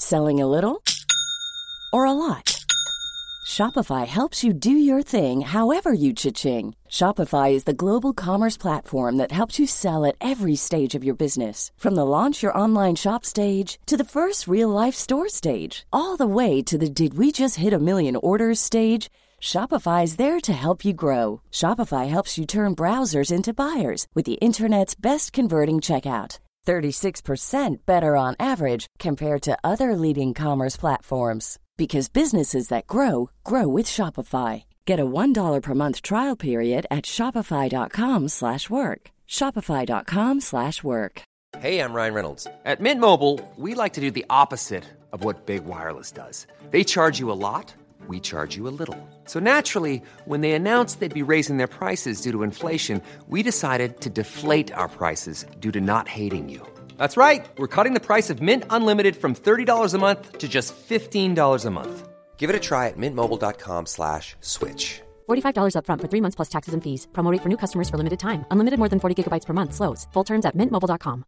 Selling a little or a lot? Shopify helps you do your thing however you cha-ching. Shopify is the global commerce platform that helps you sell at every stage of your business. From the launch your online shop stage to the first real-life store stage, all the way to the did we just hit a million orders stage. Shopify is there to help you grow. Shopify helps you turn browsers into buyers with the internet's best converting checkout. 36% better on average compared to other leading commerce platforms. Because businesses that grow, grow with Shopify. Get a $1 per month trial period at shopify.com/work. Shopify.com/work. Hey, I'm Ryan Reynolds. At Mint Mobile, we like to do the opposite of what Big Wireless does. They charge you a lot, we charge you a little. So naturally, when they announced they'd be raising their prices due to inflation, we decided to deflate our prices due to not hating you. That's right. We're cutting the price of Mint Unlimited from $30 a month to just $15 a month. Give it a try at mintmobile.com/switch. $45 up front for 3 months plus taxes and fees. Promo rate for new customers for limited time. Unlimited more than 40 gigabytes per month. Slows full terms at mintmobile.com.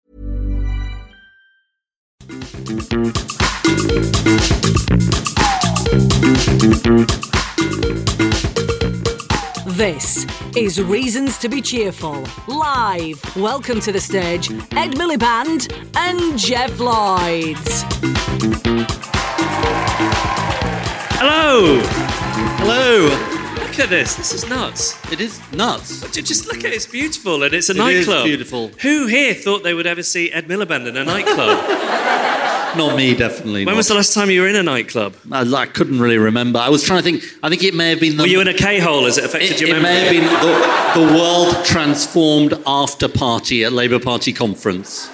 This is Reasons to be Cheerful, live. Welcome to the stage, Ed Miliband and Jeff Lloyds. Hello! Hello! Look at this is nuts. It is nuts. Just look at it, it's beautiful, and it's a It nightclub. is beautiful. Who here thought they would ever see Ed Miliband in a nightclub? Not me, definitely. When was the last time you were in a nightclub? I couldn't really remember. I was trying to think. I think it may have been... Were you in a K-hole? Has it affected your memory? It may have been the World Transformed After Party at Labour Party conference.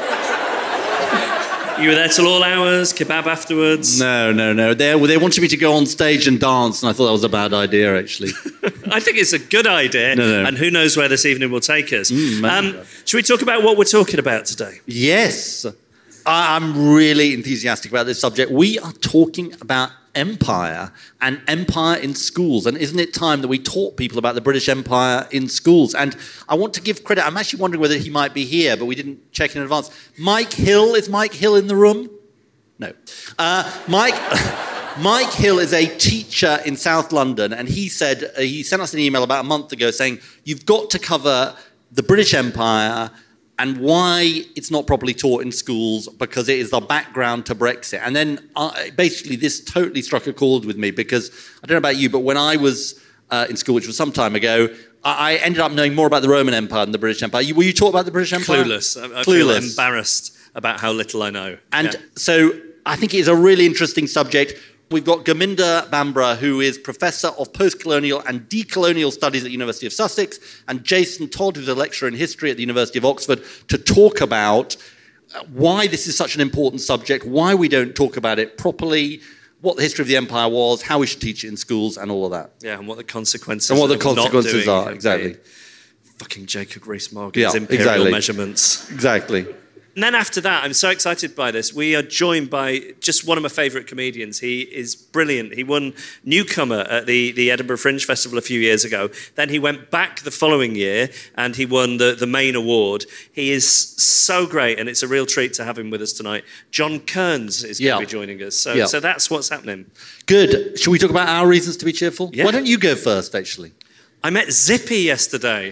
You were there till all hours, kebab afterwards? No. They wanted me to go on stage and dance, and I thought that was a bad idea, actually. I think it's a good idea, No. and who knows where this evening will take us. Should we talk about what we're talking about today? Yes. I'm really enthusiastic about this subject. We are talking about empire and empire in schools. And isn't it time that we taught people about the British Empire in schools? And I want to give credit. I'm actually wondering whether he might be here, but we didn't check in advance. Mike Hill. Is Mike Hill in the room? No. Mike Hill is a teacher in South London, and he said, he sent us an email about a month ago saying, you've got to cover the British Empire and why it's not properly taught in schools, because it is the background to Brexit. And then basically this totally struck a chord with me, because I don't know about you, but when I was in school, which was some time ago, I ended up knowing more about the Roman Empire than the British Empire. Were you taught about the British Empire? Clueless. I feel embarrassed about how little I know. And so I think it is a really interesting subject. We've got Gurminder Bhamra, who is Professor of Postcolonial and Decolonial Studies at the University of Sussex, and Jason Todd, who's a lecturer in history at the University of Oxford, to talk about why this is such an important subject, why we don't talk about it properly, what the history of the empire was, how we should teach it in schools, and all of that. Yeah, and what the consequences are, exactly. Fucking Jacob Rees-Moggan's imperial measurements. Exactly. And then after that, I'm so excited by this. We are joined by just one of my favourite comedians. He is brilliant. He won Newcomer at the Edinburgh Fringe Festival a few years ago. Then he went back the following year and he won the main award. He is so great, and it's a real treat to have him with us tonight. John Kearns is going to be joining us. So that's what's happening. Good. Should we talk about our reasons to be cheerful? Yeah. Why don't you go first, actually? I met Zippy yesterday.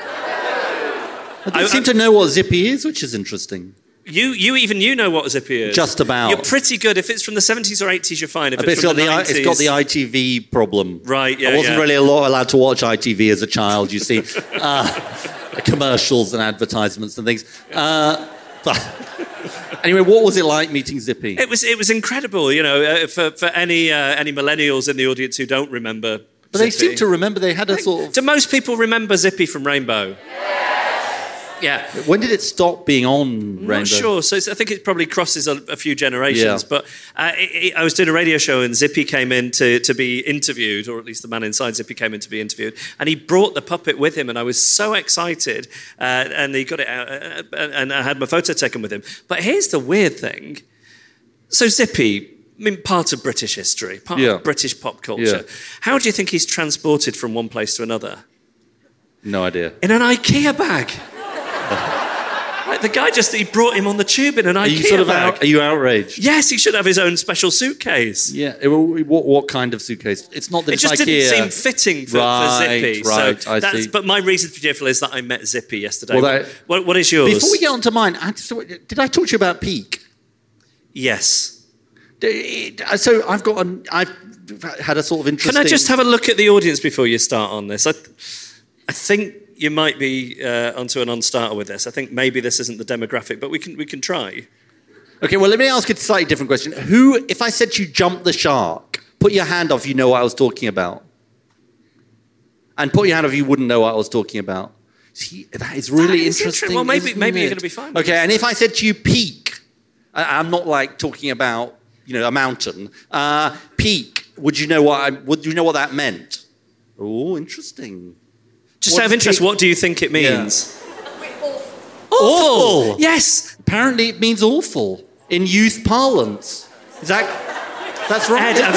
I don't seem to know what Zippy is, which is interesting. You know what Zippy is. Just about. You're pretty good. If it's from the 70s or 80s, you're fine. If it's from from the 90s... It's got the ITV problem. Right, yeah, I wasn't really allowed to watch ITV as a child, you see. Commercials and advertisements and things. But anyway, what was it like meeting Zippy? It was incredible, for any millennials in the audience who don't remember But Zippy. they seem to remember they had a sort of... Do most people remember Zippy from Rainbow? Yeah. When did it stop being on Rainbow? Not sure. So I think it probably crosses a few generations. Yeah. But I was doing a radio show and Zippy came in to be interviewed, or at least the man inside Zippy came in to be interviewed, and he brought the puppet with him, and I was so excited. And he got it out, and I had my photo taken with him. But here's the weird thing. So Zippy, part of British history, part of British pop culture. Yeah. How do you think he's transported from one place to another? No idea. In an IKEA bag. The guy he brought him on the tube in an IKEA bag. Are you outraged? Yes, he should have his own special suitcase. Yeah. What kind of suitcase? It's not that it just IKEA. Didn't seem fitting for Zippy. Right, so I see. But my reason for cheerful is that I met Zippy yesterday. What is yours? Before we get on to mine, did I talk to you about Peak? Yes. So I've had a sort of interesting... Can I just have a look at the audience before you start on this? I think you might be onto a non-starter with this. I think maybe this isn't the demographic, but we can try. Okay, well, let me ask you a slightly different question. If I said to you jump the shark, put your hand off, you know what I was talking about. And put your hand off, you wouldn't know what I was talking about. See, that is really interesting. Well, maybe you're going to be fine. Okay, and if I said to you peak, I'm not like talking about, a mountain. Peak, would you know what that meant? Oh, interesting. Just out of interest, what do you think it means? Yeah. Awful. Yes. Apparently it means awful in youth parlance. That's right, isn't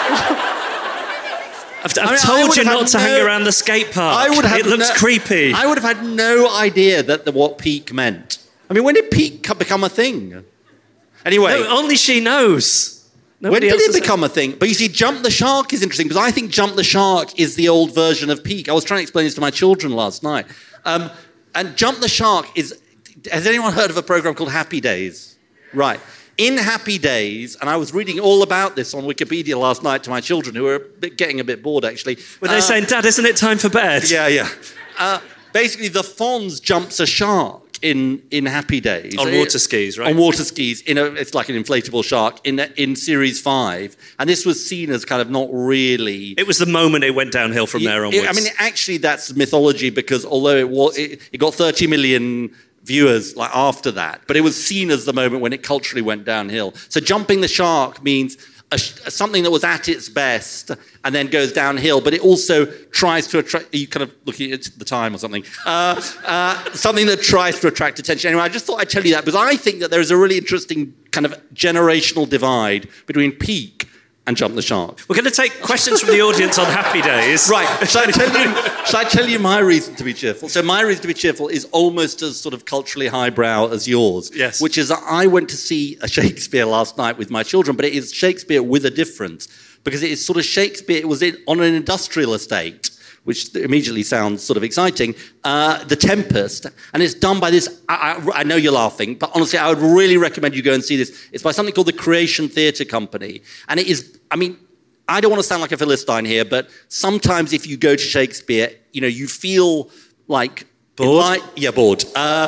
it? I've told you not to hang around the skate park. It looks creepy. I would have had no idea what peak meant. I mean, when did peak become a thing? Anyway. No, only she knows. When did it become a thing? But you see, Jump the Shark is interesting because I think Jump the Shark is the old version of Peak. I was trying to explain this to my children last night. And Jump the Shark is... Has anyone heard of a program called Happy Days? Right. In Happy Days, and I was reading all about this on Wikipedia last night to my children who were getting a bit bored, actually. Were they saying, Dad, isn't it time for bed? Yeah. Basically, the Fonz jumps a shark in Happy Days. On water skis, right? On water skis. It's like an inflatable shark in Series 5. And this was seen as kind of not really... It was the moment it went downhill from there onwards. I mean, actually, that's mythology because although it got 30 million... viewers after that, but it was seen as the moment when it culturally went downhill. So jumping the shark means something that was at its best and then goes downhill, but it also tries to attract... Are you kind of looking at the time or something? Something that tries to attract attention. Anyway, I just thought I'd tell you that because I think that there is a really interesting kind of generational divide between Peak and Jump the Shark. We're going to take questions from the audience on Happy Days. Right. Shall I tell you my reason to be cheerful? So my reason to be cheerful is almost as sort of culturally highbrow as yours. Yes. Which is that I went to see a Shakespeare last night with my children, but it is Shakespeare with a difference. Because it is sort of Shakespeare, it was on an industrial estate, which immediately sounds sort of exciting, The Tempest, and it's done by this, I know you're laughing, but honestly, I would really recommend you go and see this. It's by something called the Creation Theatre Company, and it is, I mean, I don't want to sound like a Philistine here, but sometimes if you go to Shakespeare, you feel like... Bored? Bored.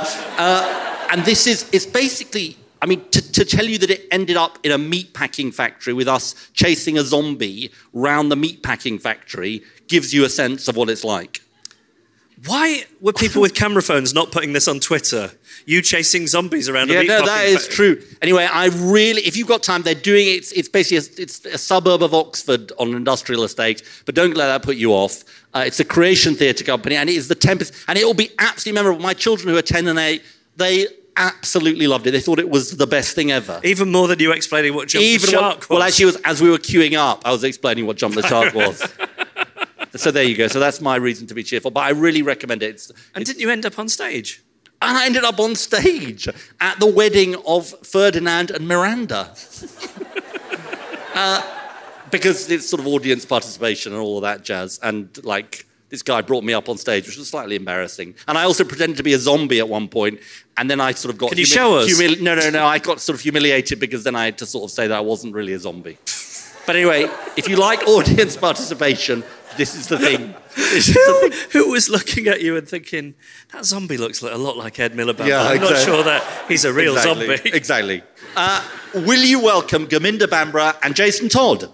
And it's basically... I mean, to tell you that it ended up in a meatpacking factory with us chasing a zombie round the meatpacking factory gives you a sense of what it's like. Why were people with camera phones not putting this on Twitter? You chasing zombies around a meatpacking factory? Yeah, that is true. Anyway, if you've got time, they're doing it. It's basically it's a suburb of Oxford on an industrial estate, but don't let that put you off. It's a Creation Theatre Company, and it is The Tempest, and it will be absolutely memorable. My children who are 10 and 8, they absolutely loved it. They thought it was the best thing ever. Even more than you explaining what Jump the Shark was. Well, actually, as we were queuing up, I was explaining what Jump the Shark was. So there you go. So that's my reason to be cheerful. But I really recommend it. And didn't you end up on stage? And I ended up on stage at the wedding of Ferdinand and Miranda. Because it's sort of audience participation and all of that jazz. And this guy brought me up on stage, which was slightly embarrassing. And I also pretended to be a zombie at one point, and then I sort of got... Can you show us? No, I got sort of humiliated because then I had to sort of say that I wasn't really a zombie. But anyway, if you like audience participation, this is the thing. Who was looking at you and thinking, that zombie looks a lot like Ed Miliband? Yeah, I'm not sure that he's a real zombie. Exactly. Will you welcome Gurminder Bhamra and Jason Todd?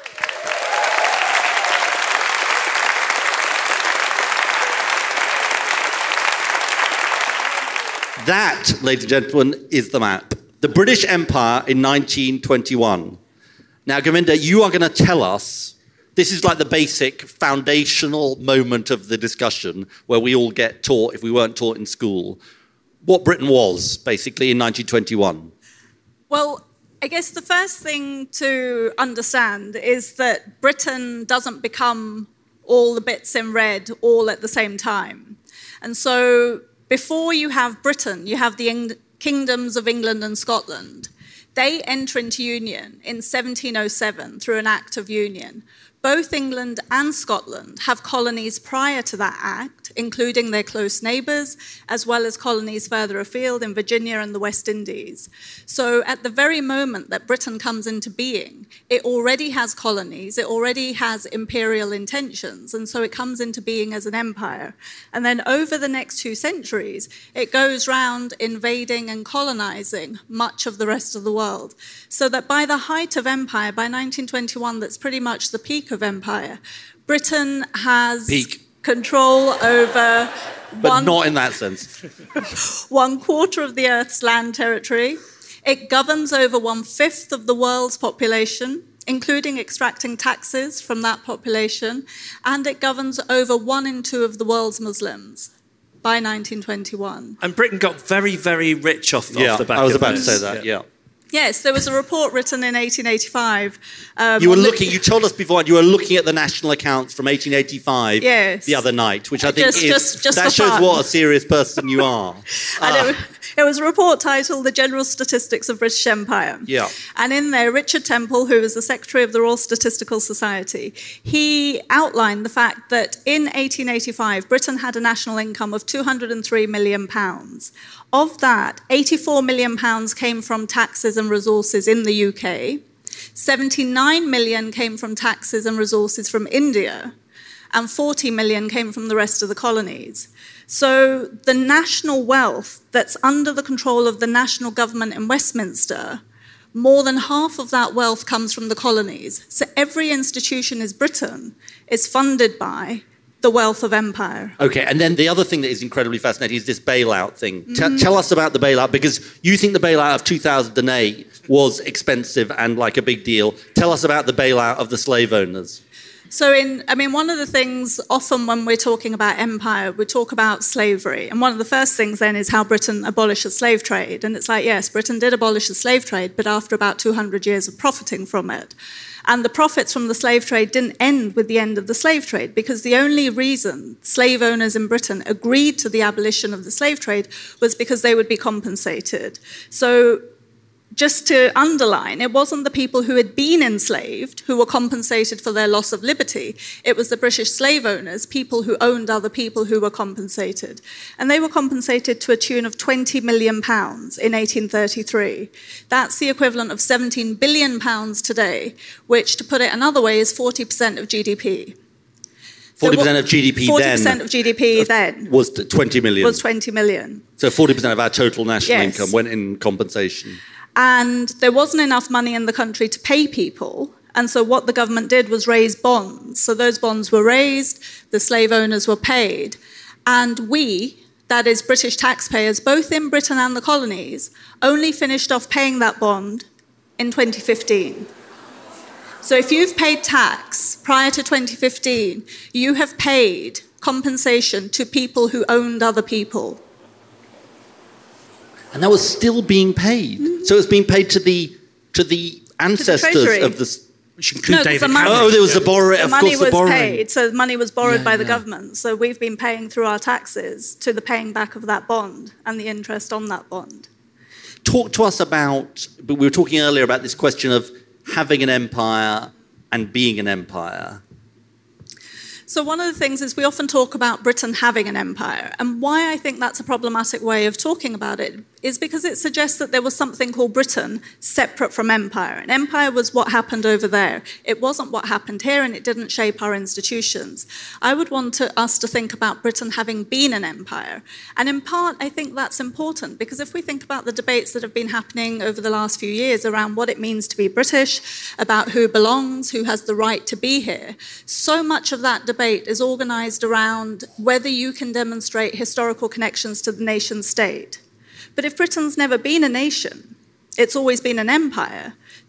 That, ladies and gentlemen, is the map. The British Empire in 1921. Now, Gurminder, you are going to tell us, this is like the basic foundational moment of the discussion where we all get taught, if we weren't taught in school, what Britain was, basically, in 1921. Well, I guess the first thing to understand is that Britain doesn't become all the bits in red all at the same time. And so before you have Britain, you have the kingdoms of England and Scotland. They enter into union in 1707 through an Act of Union. Both England and Scotland have colonies prior to that act, including their close neighbours, as well as colonies further afield in Virginia and the West Indies. So at the very moment that Britain comes into being, it already has colonies, it already has imperial intentions, and so it comes into being as an empire. And then over the next 2 centuries, it goes round invading and colonising much of the rest of the world. So that by the height of empire, by 1921, that's pretty much the peak of empire, Britain has control over but not in that sense. 1/4 of the Earth's land territory. It governs over 1/5 of the world's population, including extracting taxes from that population, and it governs over 1 in 2 of the world's Muslims by 1921. And Britain got very, very rich off the back of this. I was about to say that, yeah. Yes, there was a report written in 1885. You told us before, you were looking at the national accounts from 1885 the other night, which I think that shows what a serious person you are. And it was a report titled The General Statistics of British Empire. Yeah. And in there, Richard Temple, who was the Secretary of the Royal Statistical Society, he outlined the fact that in 1885, Britain had a national income of £203 million. Of that, £84 million came from taxes and resources in the UK, 79 million came from taxes and resources from India, and 40 million came from the rest of the colonies. So the national wealth that's under the control of the national government in Westminster, more than half of that wealth comes from the colonies. So every institution in Britain is funded by the wealth of empire. Okay, and then the other thing that is incredibly fascinating is this bailout thing. Tell us about the bailout, because you think the bailout of 2008 was expensive and like a big deal. Tell us about the bailout of the slave owners. So, one of the things often when we're talking about empire, we talk about slavery. And one of the first things then is how Britain abolished the slave trade. And it's like, yes, Britain did abolish the slave trade, but after about 200 years of profiting from it. And the profits from the slave trade didn't end with the end of the slave trade, because the only reason slave owners in Britain agreed to the abolition of the slave trade was because they would be compensated. So just to underline, it wasn't the people who had been enslaved who were compensated for their loss of liberty. It was the British slave owners, people who owned other people, who were compensated. And they were compensated to a tune of £20 million in 1833. That's the equivalent of £17 billion today, which, to put it another way, is 40% of GDP. 40% of GDP 40% of GDP then was 20 million. Was 20 million. So 40% of our total national income went in compensation. And there wasn't enough money in the country to pay people. And so what the government did was raise bonds. So those bonds were raised, the slave owners were paid. And we, that is British taxpayers, both in Britain and the colonies, only finished off paying that bond in 2015. So if you've paid tax prior to 2015, you have paid compensation to people who owned other people. And that was still being paid. Mm-hmm. So it was being paid to the ancestors of the... Which include David Cameron. Oh, there was the borrowing. The money was paid, so the money was borrowed by the government. So we've been paying through our taxes to the paying back of that bond and the interest on that bond. Talk to us about... We were talking earlier about this question of having an empire and being an empire. So one of the things is we often talk about Britain having an empire, and why I think that's a problematic way of talking about it is because it suggests that there was something called Britain separate from empire. And empire was what happened over there. It wasn't what happened here, and it didn't shape our institutions. I would want us to think about Britain having been an empire. And in part, I think that's important, because if we think about the debates that have been happening over the last few years around what it means to be British, about who belongs, who has the right to be here, so much of that debate is organised around whether you can demonstrate historical connections to the nation state. But if Britain's never been a nation, it's always been an empire,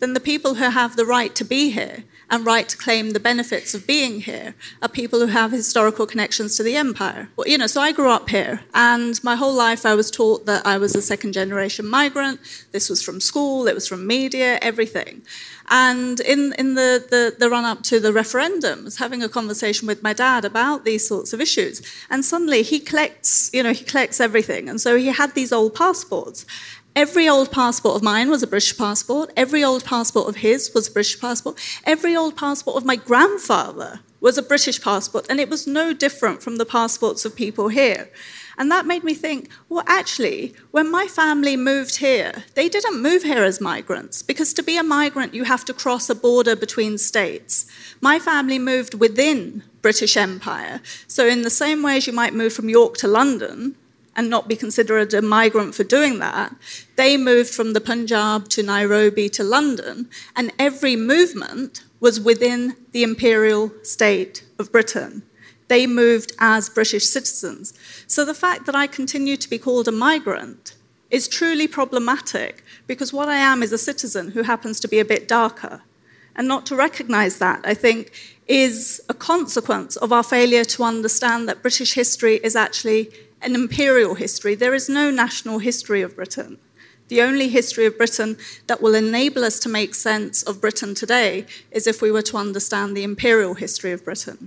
then the people who have the right to be here and right to claim the benefits of being here are people who have historical connections to the empire. Well, so I grew up here, and my whole life I was taught that I was a second-generation migrant. This was from school, it was from media, everything. And in the run-up to the referendum, I was having a conversation with my dad about these sorts of issues, and suddenly he collects everything. And so he had these old passports. Every old passport of mine was a British passport. Every old passport of his was a British passport. Every old passport of my grandfather was a British passport, and it was no different from the passports of people here. And that made me think, well, actually, when my family moved here, they didn't move here as migrants, because to be a migrant, you have to cross a border between states. My family moved within British Empire. So in the same way as you might move from York to London and not be considered a migrant for doing that, they moved from the Punjab to Nairobi to London, and every movement was within the imperial state of Britain. They moved as British citizens. So the fact that I continue to be called a migrant is truly problematic, because what I am is a citizen who happens to be a bit darker. And not to recognise that, I think, is a consequence of our failure to understand that British history is actually an imperial history. There is no national history of Britain. The only history of Britain that will enable us to make sense of Britain today is if we were to understand the imperial history of Britain.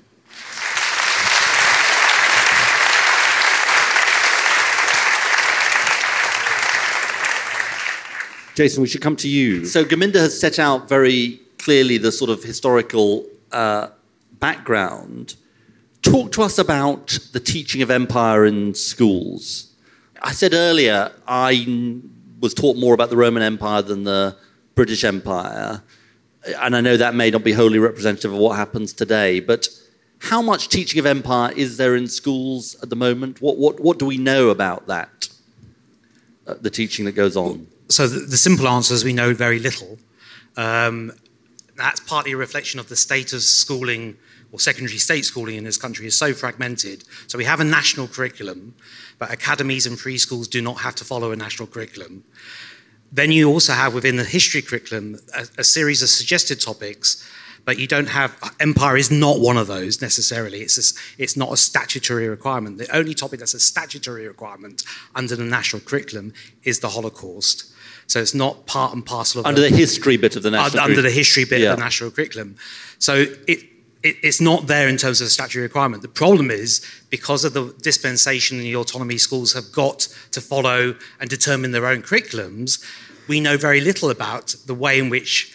Jason, we should come to you. So Gurminder has set out very clearly the sort of historical background. Talk to us about the teaching of empire in schools. I said earlier I was taught more about the Roman Empire than the British Empire, and I know that may not be wholly representative of what happens today, but how much teaching of empire is there in schools at the moment? What do we know about that, the teaching that goes on? So the simple answer is we know very little. That's partly a reflection of the state of schooling, or secondary state schooling in this country is so fragmented. So we have a national curriculum, but academies and free schools do not have to follow a national curriculum. Then you also have within the history curriculum a series of suggested topics, but you don't have, empire is not one of those necessarily. It's not a statutory requirement. The only topic that's a statutory requirement under the national curriculum is the Holocaust. So it's not part and parcel of... Under the history bit of the national curriculum. Under the history bit of the national curriculum. So it's not there in terms of a statutory requirement. The problem is, because of the dispensation and the autonomy schools have got to follow and determine their own curriculums, we know very little about the way in which,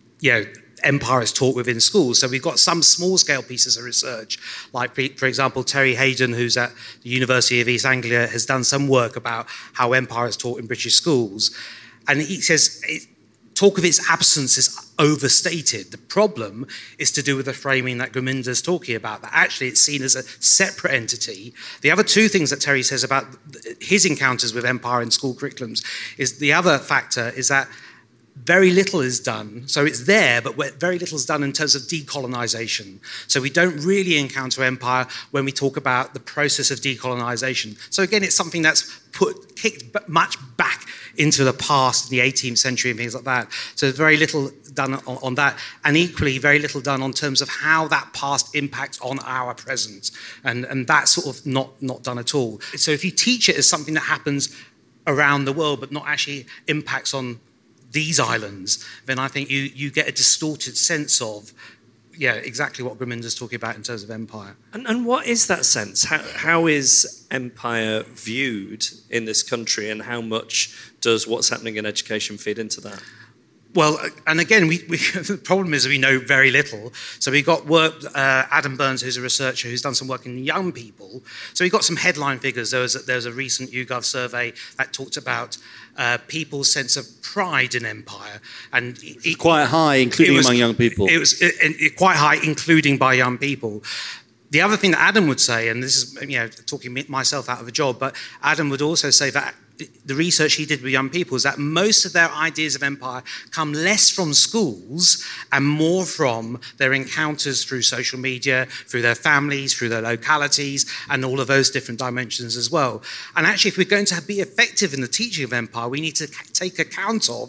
empire is taught within schools. So we've got some small-scale pieces of research, like, for example, Terry Hayden, who's at the University of East Anglia, has done some work about how empire is taught in British schools. And he says, talk of its absence is overstated. The problem is to do with the framing that Gurminder's talking about, that actually it's seen as a separate entity. The other two things that Terry says about his encounters with empire in school curriculums is the other factor is that very little is done. So it's there, but very little is done in terms of decolonization. So we don't really encounter empire when we talk about the process of decolonization. So again, it's something that's kicked much back into the past, in the 18th century and things like that. So there's very little done on that. And equally, very little done on terms of how that past impacts on our present. And that's sort of not done at all. So if you teach it as something that happens around the world, but not actually impacts on these islands, then I think you get a distorted sense of, exactly what Gurminder's talking about in terms of empire. And what is that sense? How is empire viewed in this country, and how much does what's happening in education feed into that? Well, and again, the problem is we know very little. So we've got work, Adam Burns, who's a researcher who's done some work in young people. So we've got some headline figures. There was a recent YouGov survey that talked about people's sense of pride in empire. And it's quite high, including among young people. It was quite high, including by young people. The other thing that Adam would say, and this is talking myself out of a job, but Adam would also say that the research he did with young people is that most of their ideas of empire come less from schools and more from their encounters through social media, through their families, through their localities, and all of those different dimensions as well. And actually, if we're going to be effective in the teaching of empire, we need to take account of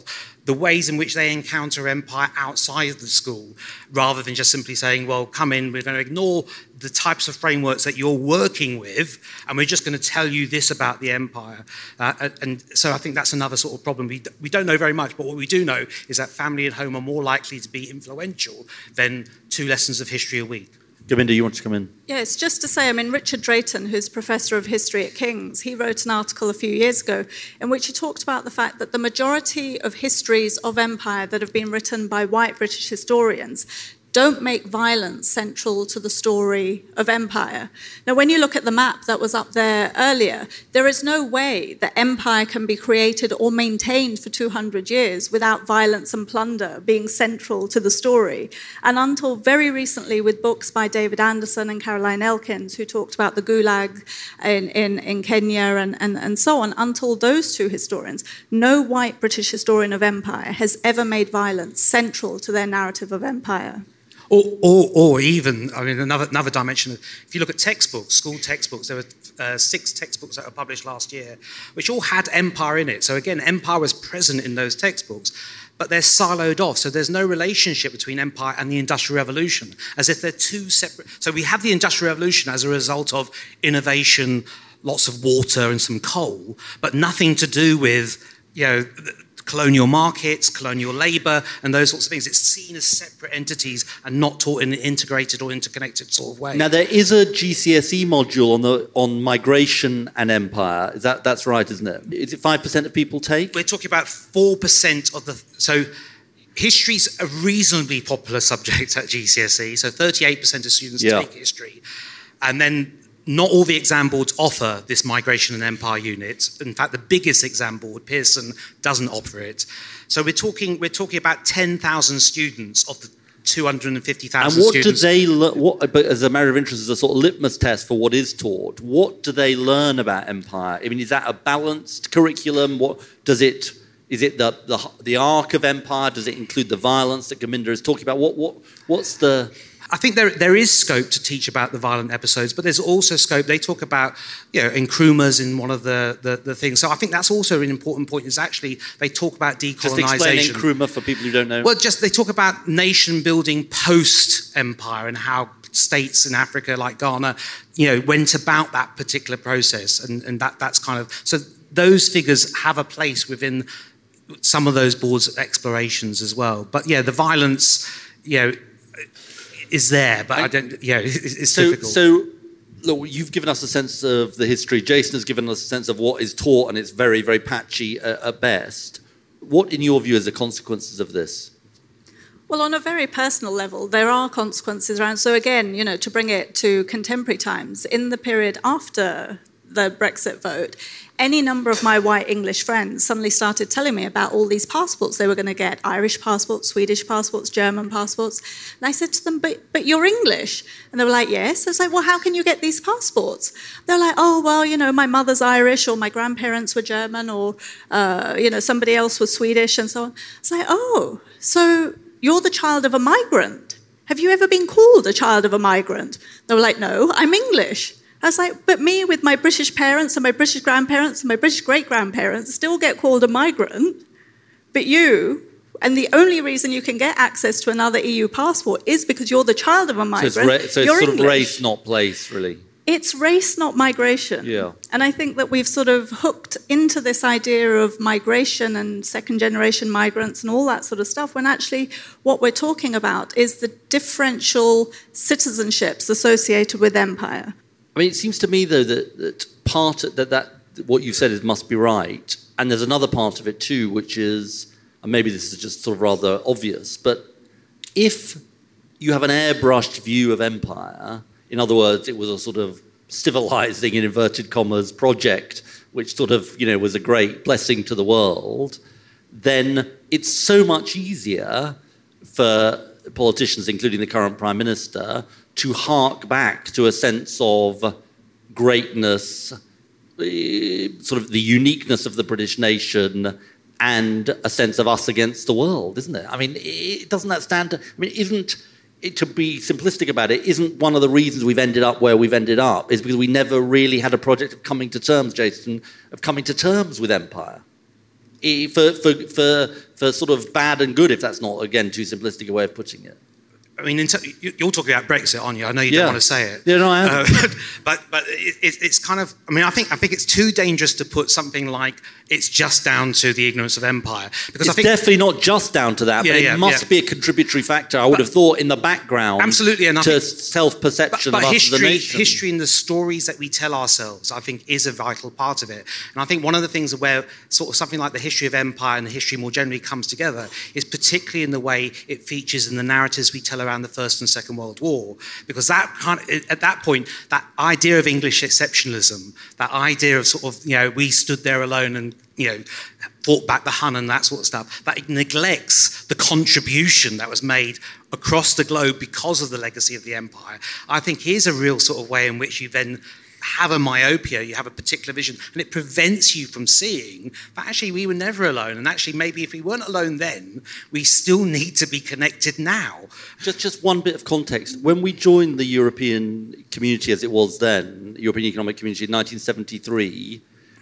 the ways in which they encounter empire outside of the school, rather than just simply saying, well, come in, we're going to ignore the types of frameworks that you're working with, and we're just going to tell you this about the empire. And so I think that's another sort of problem. We don't know very much, but what we do know is that family and home are more likely to be influential than 2 lessons of history a week. Govinda, you want to come in? Yes, just to say, I mean, Richard Drayton, who's Professor of History at King's, he wrote an article a few years ago in which he talked about the fact that the majority of histories of empire that have been written by white British historians don't make violence central to the story of empire. Now, when you look at the map that was up there earlier, there is no way that empire can be created or maintained for 200 years without violence and plunder being central to the story. And until very recently, with books by David Anderson and Caroline Elkins, who talked about the Gulag in Kenya and so on, until those 2 historians, no white British historian of empire has ever made violence central to their narrative of empire. Or even, I mean, another dimension. If you look at textbooks, school textbooks, there were 6 textbooks that were published last year, which all had empire in it. So again, empire was present in those textbooks, but they're siloed off. So there's no relationship between empire and the Industrial Revolution, as if they're 2 separate. So we have the Industrial Revolution as a result of innovation, lots of water and some coal, but nothing to do with, colonial markets, colonial labour, and those sorts of things. It's seen as separate entities and not taught in an integrated or interconnected sort of way. Now, there is a GCSE module on migration and empire. That's right, isn't it? Is it 5% of people take? We're talking about 4% of the... So history's a reasonably popular subject at GCSE, so 38% of students take history. And then not all the exam boards offer this migration and empire unit. In fact, the biggest exam board, Pearson, doesn't offer it. So we're talking about 10,000 students of the 250,000 students. And what do they learn? But as a matter of interest, as a sort of litmus test for what is taught, what do they learn about empire? I mean, is that a balanced curriculum? What does it? Is it the arc of empire? Does it include the violence that Govinda is talking about? What's the... I think there is scope to teach about the violent episodes, but there's also scope. They talk about, Nkrumah's in one of the things. So I think that's also an important point, is actually they talk about decolonisation. Just explain Nkrumah for people who don't know. Well, they talk about nation building post-empire and how states in Africa like Ghana, went about that particular process. And that's kind of... So those figures have a place within some of those boards' explorations as well. But the violence, is there, but I don't. It's difficult. So, look, you've given us a sense of the history. Jason has given us a sense of what is taught, and it's very, very patchy at best. What, in your view, is the consequences of this? Well, on a very personal level, there are consequences around. So again, to bring it to contemporary times, in the period after the Brexit vote, any number of my white English friends suddenly started telling me about all these passports they were going to get: Irish passports, Swedish passports, German passports. And I said to them, but you're English. And they were like, yes. I was like, well, how can you get these passports? They're like, oh, well, my mother's Irish, or my grandparents were German, or, somebody else was Swedish, and so on. I was like, oh, so you're the child of a migrant. Have you ever been called a child of a migrant? They were like, no, I'm English. I was like, but me with my British parents and my British grandparents and my British great-grandparents still get called a migrant. But you, and the only reason you can get access to another EU passport is because you're the child of a migrant. So it's sort of race, not place, really. It's race, not migration. Yeah. And I think that we've sort of hooked into this idea of migration and second-generation migrants and all that sort of stuff, when actually what we're talking about is the differential citizenships associated with empire. I mean, it seems to me, though, that what you said must be right. And there's another part of it, too, which is, and maybe this is just sort of rather obvious, but if you have an airbrushed view of empire, in other words, it was a sort of civilizing, in inverted commas, project, which sort of, was a great blessing to the world, then it's so much easier for politicians, including the current Prime Minister, to hark back to a sense of greatness, sort of the uniqueness of the British nation, and a sense of us against the world, isn't it? I mean, doesn't that stand... I mean, isn't it, to be simplistic about it, isn't one of the reasons we've ended up where we've ended up is because we never really had a project of coming to terms, Jason, of coming to terms with empire? for sort of bad and good, if that's not, again, too simplistic a way of putting it. I mean, you're talking about Brexit, aren't you? I know you don't want to say it. Yeah, no, I am. But it's kind of. I mean, I think it's too dangerous to put something like it's just down to the ignorance of empire, because it's definitely not just down to that. But it must be a contributory factor. I would have thought in the background, absolutely, and to self-perception of us as a nation. History and the stories that we tell ourselves, I think, is a vital part of it. And I think one of the things where sort of something like the history of empire and the history more generally comes together is particularly in the way it features in the narratives we tell around the First and Second World War, because that kind of, at that point, that idea of English exceptionalism, that idea of sort of, we stood there alone and, fought back the Hun and that sort of stuff, that neglects the contribution that was made across the globe because of the legacy of the empire. I think here's a real sort of way in which you then have a myopia, you have a particular vision, and it prevents you from seeing that actually we were never alone, and actually maybe if we weren't alone then, we still need to be connected now. Just one bit of context. When we joined the European community as it was then, European Economic Community in 1973,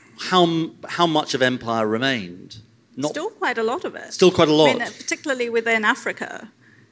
how much of empire remained? Still quite a lot of it. Still quite a lot. I mean, particularly within Africa.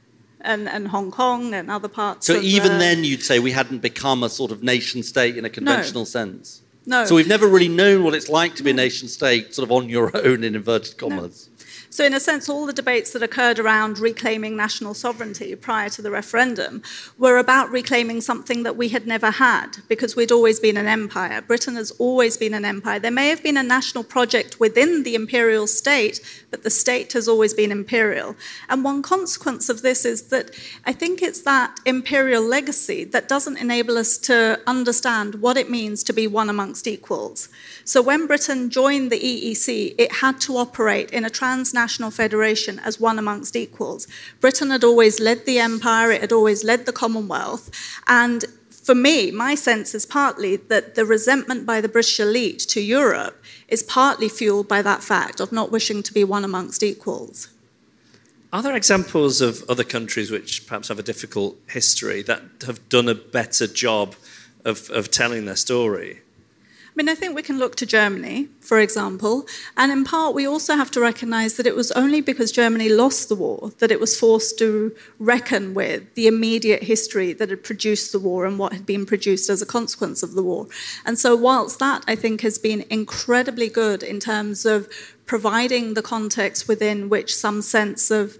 And Hong Kong and other parts of... So even then you'd say we hadn't become a sort of nation state in a conventional sense? No. So we've never really known what it's like to be a nation state sort of on your own, in inverted commas. No. So in a sense, all the debates that occurred around reclaiming national sovereignty prior to the referendum were about reclaiming something that we had never had, because we'd always been an empire. Britain has always been an empire. There may have been a national project within the imperial state, but the state has always been imperial. And one consequence of this is that I think it's that imperial legacy that doesn't enable us to understand what it means to be one amongst equals. So when Britain joined the EEC, it had to operate in a transnational federation as one amongst equals. Britain had always led the empire, it had always led the Commonwealth, and for me, my sense is partly that the resentment by the British elite to Europe is partly fueled by that fact of not wishing to be one amongst equals. Are there examples of other countries which perhaps have a difficult history that have done a better job of telling their story? I mean, I think we can look to Germany, for example, and in part we also have to recognise that it was only because Germany lost the war that it was forced to reckon with the immediate history that had produced the war and what had been produced as a consequence of the war. And so whilst that, I think, has been incredibly good in terms of providing the context within which some sense of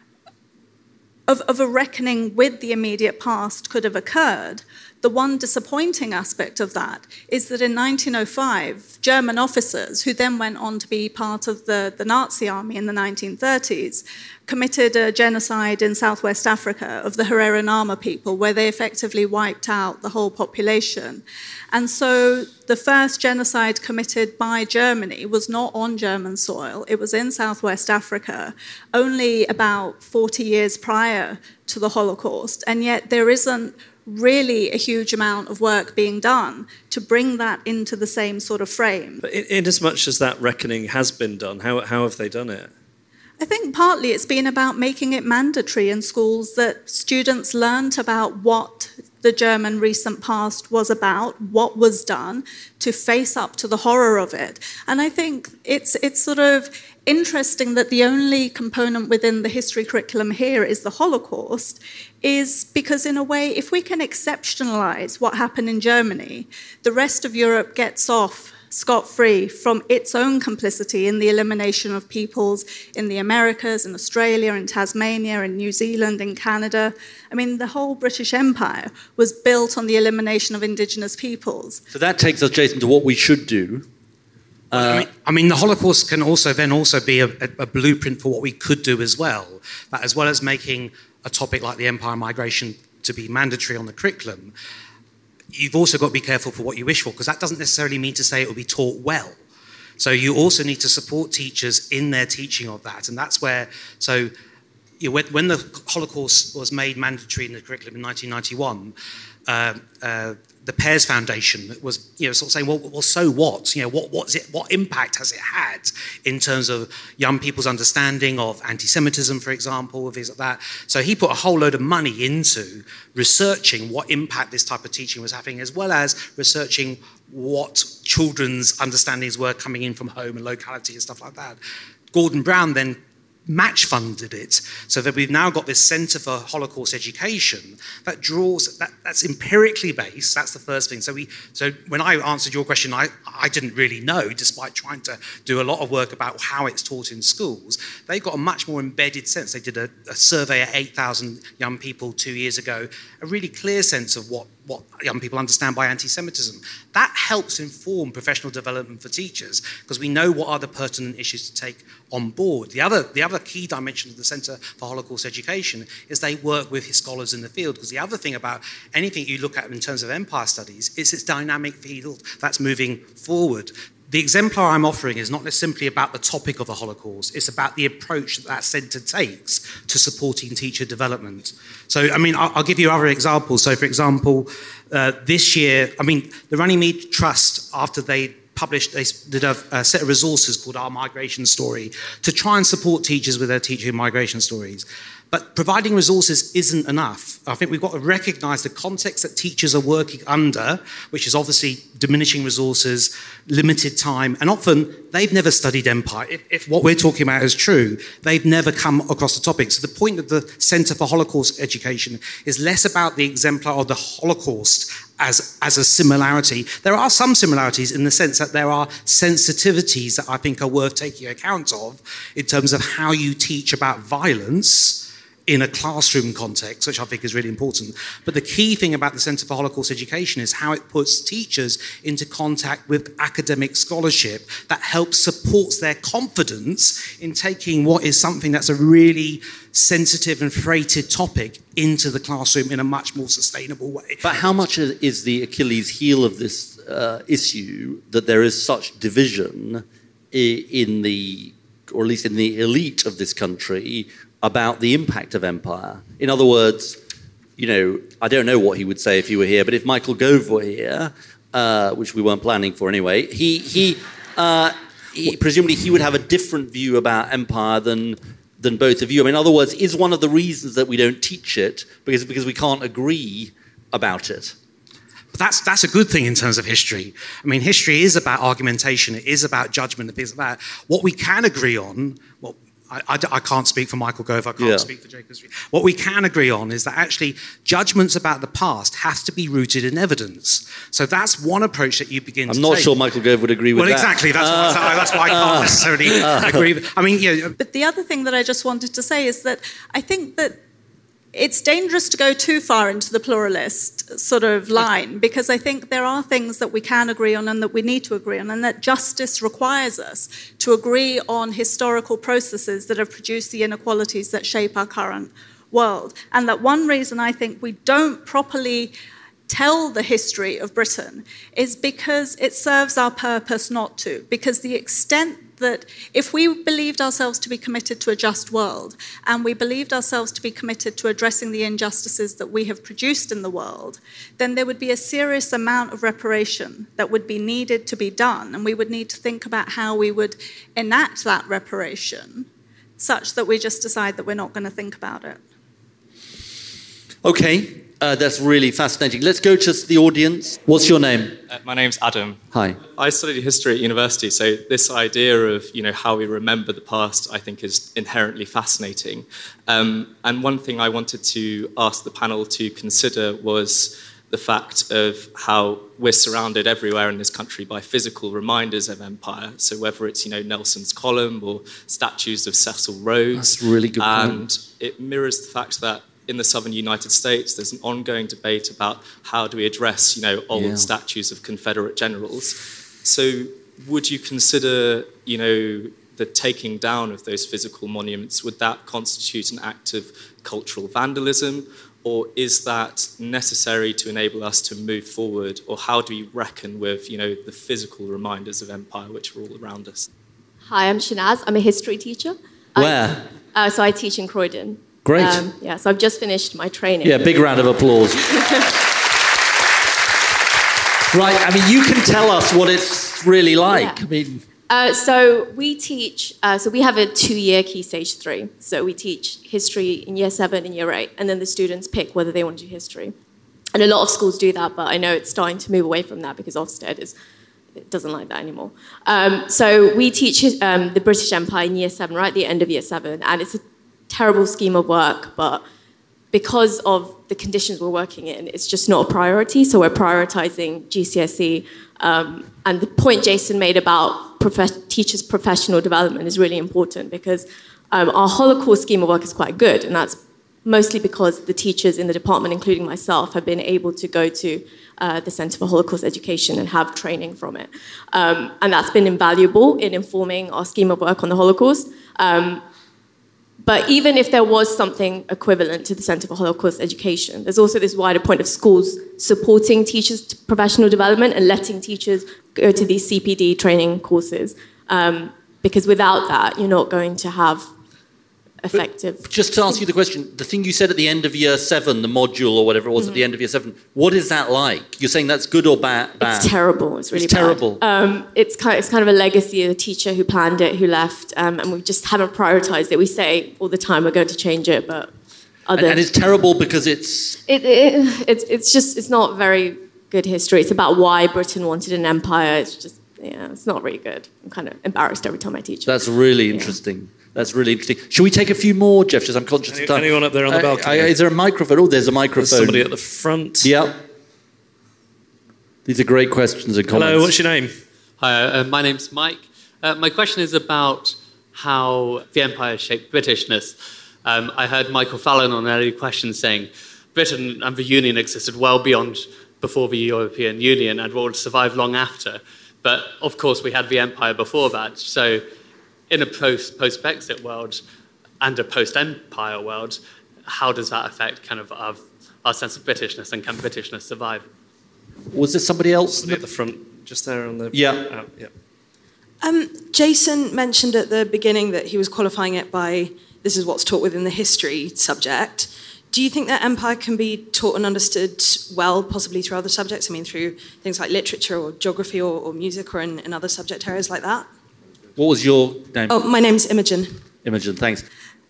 a reckoning with the immediate past could have occurred, the one disappointing aspect of that is that in 1905, German officers, who then went on to be part of the Nazi army in the 1930s, committed a genocide in Southwest Africa of the Harerenama people, where they effectively wiped out the whole population. And so the first genocide committed by Germany was not on German soil. It was in Southwest Africa, only about 40 years prior to the Holocaust. And yet there isn't really a huge amount of work being done to bring that into the same sort of frame. But in as much as that reckoning has been done, how have they done it? I think partly it's been about making it mandatory in schools that students learnt about what the German recent past was about, what was done, to face up to the horror of it. And I think it's sort of interesting that the only component within the history curriculum here is the Holocaust, is because in a way, if we can exceptionalize what happened in Germany, the rest of Europe gets off scot-free from its own complicity in the elimination of peoples in the Americas, in Australia, in Tasmania, in New Zealand, in Canada. I mean, the whole British Empire was built on the elimination of indigenous peoples. So that takes us, Jason, to what we should do. I mean, the Holocaust can also be a blueprint for what we could do as well. That as well as making a topic like the empire migration to be mandatory on the curriculum, you've also got to be careful for what you wish for, because that doesn't necessarily mean to say it will be taught well. So you also need to support teachers in their teaching of that. And that's where, so when the Holocaust was made mandatory in the curriculum in 1991, the Pears Foundation was, sort of saying, well, so what? What impact has it had in terms of young people's understanding of anti-Semitism, for example, or things like that? So he put a whole load of money into researching what impact this type of teaching was having, as well as researching what children's understandings were coming in from home and locality and stuff like that. Gordon Brown then match funded it, so that we've now got this Centre for Holocaust Education that that's empirically based. That's the first thing. So when I answered your question, I didn't really know, despite trying to do a lot of work about how it's taught in schools. They've got a much more embedded sense. They did a survey of 8,000 young people 2 years ago, a really clear sense of what young people understand by anti-Semitism. That helps inform professional development for teachers, because we know what are the pertinent issues to take on board. The other key dimension of the Centre for Holocaust Education is they work with scholars in the field, because the other thing about anything you look at in terms of empire studies is its dynamic field that's moving forward. The exemplar I'm offering is not simply about the topic of the Holocaust, it's about the approach that centre takes to supporting teacher development. So, I'll give you other examples. So, for example, this year, the Runnymede Trust, after they did a set of resources called Our Migration Story to try and support teachers with their teaching migration stories. But providing resources isn't enough. I think we've got to recognise the context that teachers are working under, which is obviously diminishing resources, limited time, and often they've never studied empire. If what we're talking about is true, they've never come across the topic. So the point of the Centre for Holocaust Education is less about the exemplar of the Holocaust as a similarity. There are some similarities in the sense that there are sensitivities that I think are worth taking account of in terms of how you teach about violence in a classroom context, which I think is really important. But the key thing about the Centre for Holocaust Education is how it puts teachers into contact with academic scholarship that helps supports their confidence in taking what is something that's a really sensitive and freighted topic into the classroom in a much more sustainable way. But how much is the Achilles heel of this issue that there is such division in the, or at least in the elite of this country, about the impact of empire? In other words, I don't know what he would say if he were here, but if Michael Gove were here, which we weren't planning for anyway, he presumably he would have a different view about empire than both of you. In other words, is one of the reasons that we don't teach it because we can't agree about it? But that's a good thing in terms of history. History is about argumentation. It is about judgment and things like that. What we can agree on, I can't speak for Michael Gove, I can't speak for Jacob Street. What we can agree on is that actually judgments about the past have to be rooted in evidence. So that's one approach that you begin to take. I'm not sure Michael Gove would agree with that. Well, exactly. That's why I can't necessarily agree. But the other thing that I just wanted to say is that I think that it's dangerous to go too far into the pluralist sort of line, because I think there are things that we can agree on and that we need to agree on, and that justice requires us to agree on historical processes that have produced the inequalities that shape our current world. And that one reason I think we don't properly tell the history of Britain is because it serves our purpose not to. Because the extent that if we believed ourselves to be committed to a just world, and we believed ourselves to be committed to addressing the injustices that we have produced in the world, then there would be a serious amount of reparation that would be needed to be done, and we would need to think about how we would enact that reparation such that we just decide that we're not going to think about it. Okay. That's really fascinating. Let's go to the audience. What's your name? My name's Adam. Hi. I studied history at university, so this idea of how we remember the past, I think, is inherently fascinating. And one thing I wanted to ask the panel to consider was the fact of how we're surrounded everywhere in this country by physical reminders of empire. So whether it's Nelson's Column or statues of Cecil Rhodes. That's a really good point. And it mirrors the fact that in the southern United States, there's an ongoing debate about how do we address, old statues of Confederate generals. So would you consider, the taking down of those physical monuments, would that constitute an act of cultural vandalism? Or is that necessary to enable us to move forward? Or how do we reckon with, the physical reminders of empire which are all around us? Hi, I'm Shanaz. I'm a history teacher. Where? So I teach in Croydon. Great. So I've just finished my training. Yeah, big round of applause. Right, I mean, you can tell us what it's really like. Yeah. I mean... So we teach, we have a 2-year Key Stage 3. So we teach history in Year 7 and Year 8, and then the students pick whether they want to do history. And a lot of schools do that, but I know it's starting to move away from that because Ofsted it doesn't like that anymore. So we teach the British Empire in Year 7, right at the end of Year 7, and it's a terrible scheme of work, but because of the conditions we're working in, it's just not a priority, so we're prioritizing GCSE. And the point Jason made about teachers' professional development is really important because our Holocaust scheme of work is quite good, and that's mostly because the teachers in the department, including myself, have been able to go to the Centre for Holocaust Education and have training from it. And that's been invaluable in informing our scheme of work on the Holocaust. But even if there was something equivalent to the Centre for Holocaust Education, there's also this wider point of schools supporting teachers' professional development and letting teachers go to these CPD training courses. Because without that, you're not going to have effective... But just to ask you the question, the thing you said at the end of Year 7, the module or whatever it was at the end of Year 7, what is that like? You're saying that's good or bad? It's terrible. It's really terrible. It's kind of a legacy of the teacher who planned it, who left, and we just haven't prioritised it. We say all the time we're going to change it, but... And it's terrible because it's... It's not very good history. It's about why Britain wanted an empire. It's just, it's not really good. I'm kind of embarrassed every time I teach it. That's really interesting. That's really interesting. Should we take a few more, Jeff? Just I'm conscious of time. Anyone up there on the balcony? Is there a microphone? Oh, there's a microphone. There's somebody at the front. Yeah. These are great questions and comments. Hello, what's your name? Hi, my name's Mike. My question is about how the empire shaped Britishness. I heard Michael Fallon on an earlier question saying Britain and the Union existed well beyond before the European Union and would survive long after. But, of course, we had the empire before that. So in a post-Brexit world and a post-empire world, how does that affect kind of our sense of Britishness, and can Britishness survive? Was there somebody else? Somebody at the front, just there on the... Yeah. Jason mentioned at the beginning that he was qualifying it by, this is what's taught within the history subject. Do you think that empire can be taught and understood well, possibly through other subjects? I mean, through things like literature or geography or music or in other subject areas like that? What was your name? Oh, my name's Imogen. Imogen, thanks.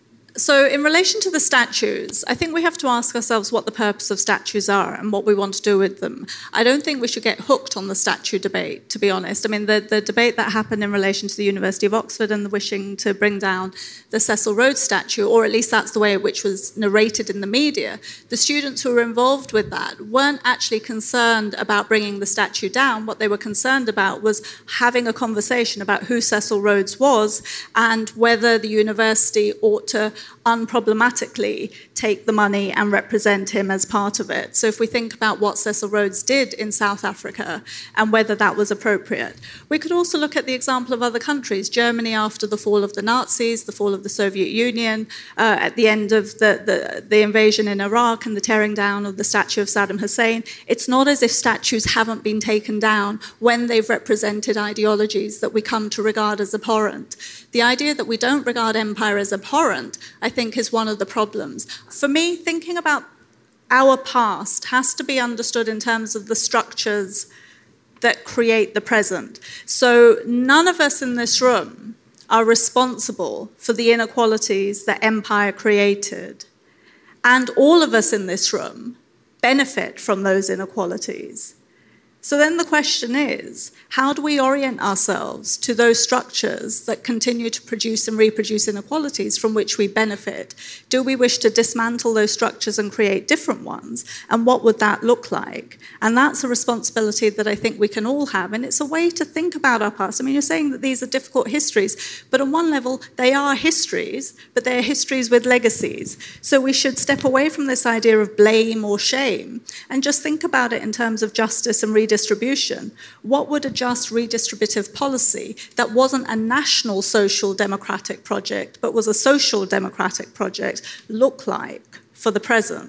So in relation to the statues, I think we have to ask ourselves what the purpose of statues are and what we want to do with them. I don't think we should get hooked on the statue debate, to be honest. I mean, the debate that happened in relation to the University of Oxford and the wishing to bring down the Cecil Rhodes statue, or at least that's the way which was narrated in the media, the students who were involved with that weren't actually concerned about bringing the statue down. What they were concerned about was having a conversation about who Cecil Rhodes was and whether the university ought to unproblematically take the money and represent him as part of it. So if we think about what Cecil Rhodes did in South Africa and whether that was appropriate, we could also look at the example of other countries. Germany after the fall of the Nazis, the fall of the Soviet Union, at the end of the invasion in Iraq and the tearing down of the statue of Saddam Hussein. It's not as if statues haven't been taken down when they've represented ideologies that we come to regard as abhorrent. The idea that we don't regard empire as abhorrent, I think, is one of the problems. For me, thinking about our past has to be understood in terms of the structures that create the present. So none of us in this room are responsible for the inequalities that empire created. And all of us in this room benefit from those inequalities. So then the question is, how do we orient ourselves to those structures that continue to produce and reproduce inequalities from which we benefit? Do we wish to dismantle those structures and create different ones? And what would that look like? And that's a responsibility that I think we can all have. And it's a way to think about our past. I mean, you're saying that these are difficult histories, but on one level, they are histories, but they're histories with legacies. So we should step away from this idea of blame or shame and just think about it in terms of justice and redistribution. What would a just redistributive policy that wasn't a national social democratic project, but was a social democratic project, look like for the present?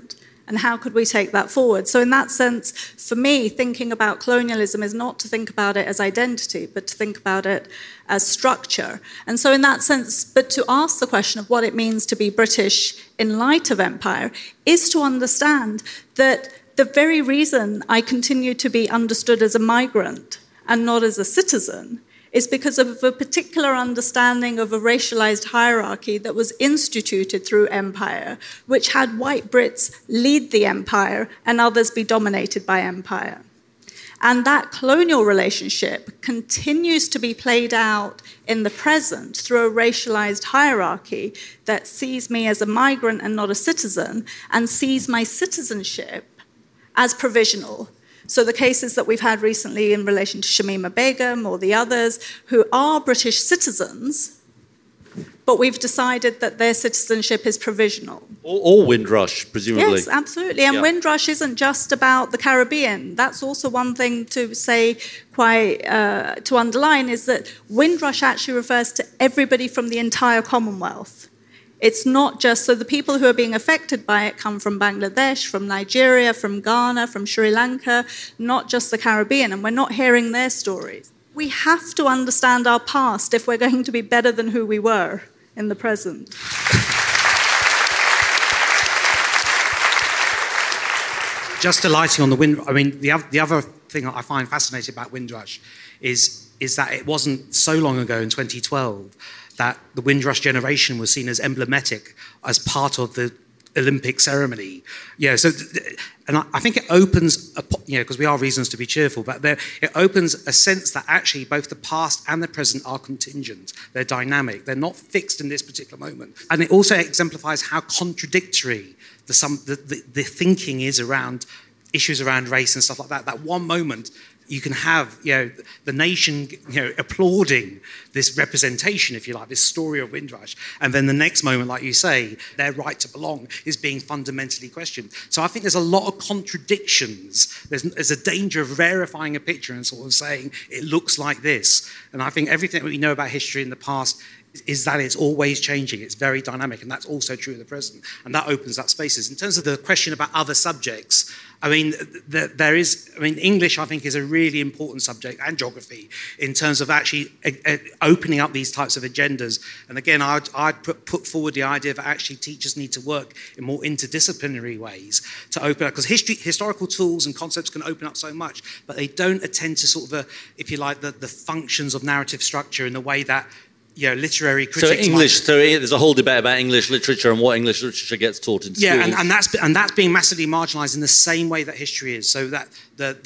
And how could we take that forward? So in that sense, for me, thinking about colonialism is not to think about it as identity, but to think about it as structure. And so in that sense, but to ask the question of what it means to be British in light of empire is to understand that the very reason I continue to be understood as a migrant and not as a citizen is because of a particular understanding of a racialized hierarchy that was instituted through empire, which had white Brits lead the empire and others be dominated by empire. And that colonial relationship continues to be played out in the present through a racialized hierarchy that sees me as a migrant and not a citizen, and sees my citizenship as provisional. So the cases that we've had recently in relation to Shamima Begum or the others who are British citizens, but we've decided that their citizenship is provisional. Or Windrush, presumably. Yes, absolutely. And Windrush isn't just about the Caribbean. That's also one thing to say, to underline, is that Windrush actually refers to everybody from the entire Commonwealth. It's not just, so the people who are being affected by it come from Bangladesh, from Nigeria, from Ghana, from Sri Lanka, not just the Caribbean, and we're not hearing their stories. We have to understand our past if we're going to be better than who we were in the present. Just alighting on the Windrush, I mean, the other thing I find fascinating about Windrush is that it wasn't so long ago in 2012 that the Windrush generation was seen as emblematic as part of the Olympic ceremony. Yeah, so, and I think it opens, because we are reasons to be cheerful, but it opens a sense that actually both the past and the present are contingent. They're dynamic. They're not fixed in this particular moment. And it also exemplifies how contradictory the thinking is around issues around race and stuff like that. That one moment you can have, the nation, applauding this representation, if you like, this story of Windrush, and then the next moment, like you say, their right to belong is being fundamentally questioned. So I think there's a lot of contradictions. There's a danger of rarefying a picture and sort of saying it looks like this. And I think everything that we know about history in the past is that it's always changing. It's very dynamic, and that's also true of the present. And that opens up spaces. In terms of the question about other subjects, I mean, English, I think, is a really important subject, and geography, in terms of actually opening up these types of agendas. And again, I'd put forward the idea that actually teachers need to work in more interdisciplinary ways to open up, because historical tools and concepts can open up so much, but they don't attend to sort of, if you like, the functions of narrative structure in the way that literary critics. So there's a whole debate about English literature and what English literature gets taught in schools. Yeah, and that's being massively marginalised in the same way that history is. So that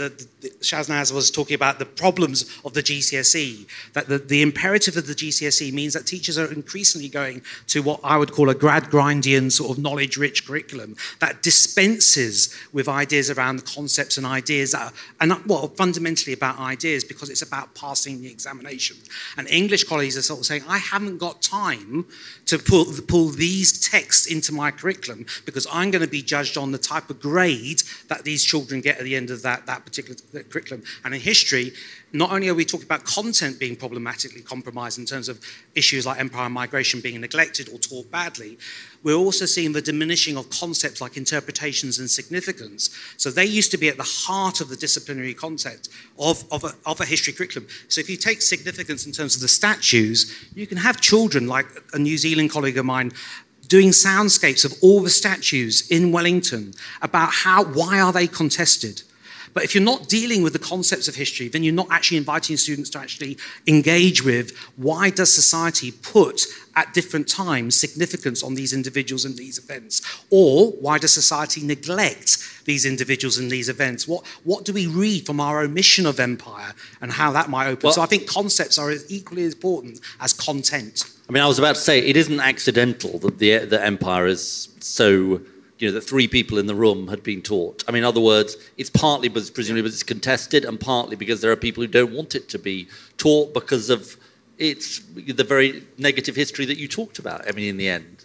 Shaznaz was talking about the problems of the GCSE, that the imperative of the GCSE means that teachers are increasingly going to what I would call a Gradgrindian sort of knowledge-rich curriculum that dispenses with ideas around the concepts and ideas that are fundamentally about ideas, because it's about passing the examination. And English colleagues are sort of saying, I haven't got time to pull these texts into my curriculum because I'm going to be judged on the type of grade that these children get at the end of that particular curriculum. And in history, not only are we talking about content being problematically compromised in terms of issues like empire and migration being neglected or taught badly, we're also seeing the diminishing of concepts like interpretations and significance. So they used to be at the heart of the disciplinary concept of a history curriculum. So if you take significance in terms of the statues, you can have children, like a New Zealand colleague of mine, doing soundscapes of all the statues in Wellington about why are they contested. But if you're not dealing with the concepts of history, then you're not actually inviting students to actually engage with why does society put at different times significance on these individuals and these events? Or why does society neglect these individuals and these events? What do we read from our omission of empire and how that might open? So I think concepts are equally as important as content. I mean, I was about to say, it isn't accidental that the empire is so... that 3 people in the room had been taught. I mean, in other words, it's partly presumably because it's contested, and partly because there are people who don't want it to be taught because of the very negative history that you talked about. I mean, in the end.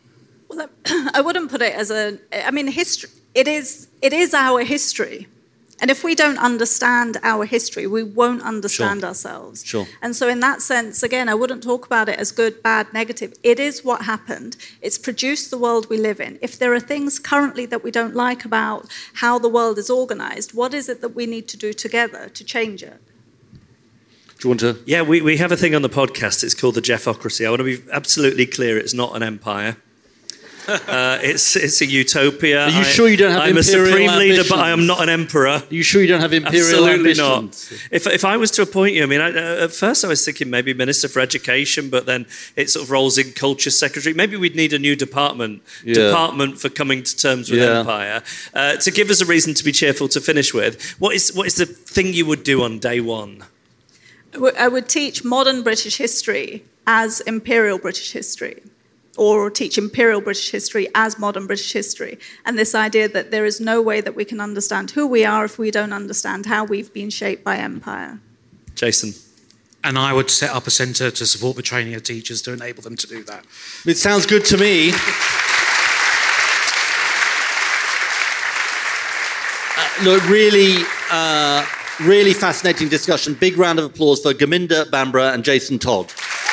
Well, I wouldn't put it as history. It is our history. And if we don't understand our history, we won't understand ourselves. Sure. And so in that sense, again, I wouldn't talk about it as good, bad, negative. It is what happened. It's produced the world we live in. If there are things currently that we don't like about how the world is organized, what is it that we need to do together to change it? Do you want to? Yeah, we have a thing on the podcast. It's called the Jeffocracy. I want to be absolutely clear. It's not an empire. It's a utopia. Are you sure you don't have I'm imperial a supreme leader, ambitions? but I am not an emperor. Are you sure you don't have imperial Absolutely ambitions? not. If I was to appoint you, I mean, at first I was thinking maybe Minister for Education, but then it sort of rolls in Culture Secretary. Maybe we'd need a new department for coming to terms with empire. To give us a reason to be cheerful to finish with, what is the thing you would do on day one? I would teach modern British history as imperial British history, or teach imperial British history as modern British history. And this idea that there is no way that we can understand who we are if we don't understand how we've been shaped by empire. Jason. And I would set up a centre to support the training of teachers to enable them to do that. It sounds good to me. Look, really fascinating discussion. Big round of applause for Gurminder Bhamra and Jason Todd.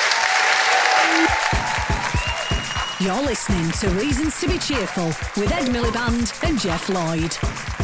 You're listening to Reasons to be Cheerful with Ed Miliband and Jeff Lloyd.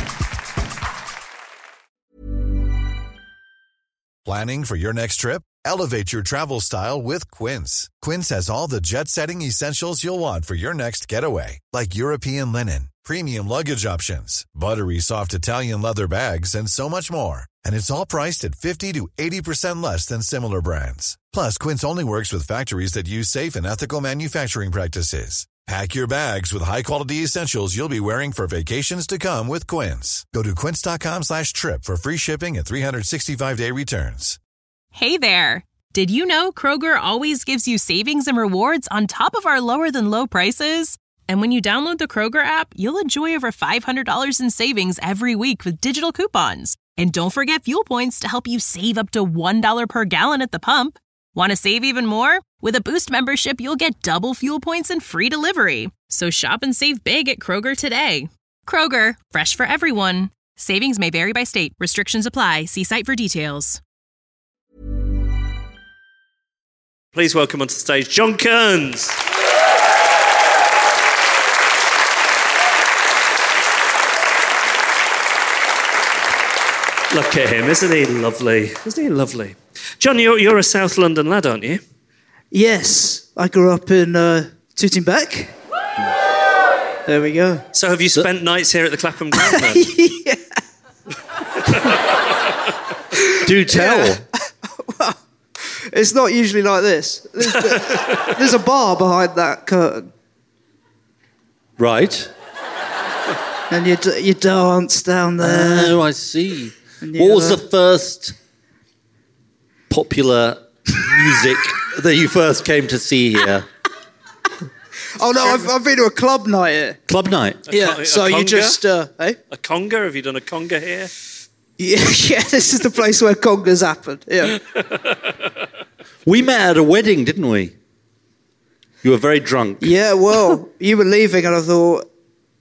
Planning for your next trip? Elevate your travel style with Quince. Quince has all the jet-setting essentials you'll want for your next getaway, like European linen, premium luggage options, buttery soft Italian leather bags, and so much more. And it's all priced at 50 to 80% less than similar brands. Plus, Quince only works with factories that use safe and ethical manufacturing practices. Pack your bags with high-quality essentials you'll be wearing for vacations to come with Quince. Go to quince.com/trip for free shipping and 365-day returns. Hey there. Did you know Kroger always gives you savings and rewards on top of our lower-than-low prices? And when you download the Kroger app, you'll enjoy over $500 in savings every week with digital coupons. And don't forget fuel points to help you save up to $1 per gallon at the pump. Want to save even more? With a Boost membership, you'll get double fuel points and free delivery. So shop and save big at Kroger today. Kroger, fresh for everyone. Savings may vary by state. Restrictions apply. See site for details. Please welcome onto the stage John Kearns. Look at him, isn't he lovely? Isn't he lovely? John, you're a South London lad, aren't you? Yes, I grew up in Tooting Bec. There we go. So have you spent nights here at the Clapham Ground then? Yeah. Do tell. Yeah. Well, it's not usually like this. There's a bar behind that curtain. Right. And you dance down there. Oh, I see. What was the first popular music that you first came to see here? Oh no, I've been to a club night here. Club night? Yeah, so you just... A conga? Have you done a conga here? Yeah, this is the place where congas happen, yeah. We met at a wedding, didn't we? You were very drunk. Yeah, well, you were leaving and I thought,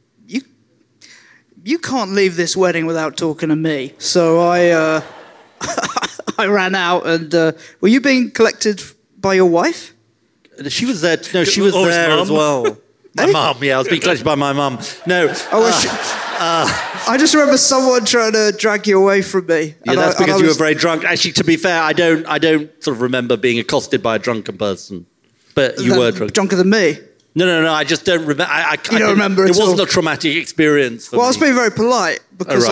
you can't leave this wedding without talking to me. So I I ran out and... were you being collected by your wife? She was there. No, she was there as well. My mum, yeah. I was being collected by my mum. No. I just remember someone trying to drag you away from me. Yeah, that's because you were very drunk. Actually, to be fair, I don't sort of remember being accosted by a drunken person. But you were drunk. Drunker than me? No. I just don't remember. You don't remember at all? It wasn't a traumatic experience for me. Well, I was being very polite because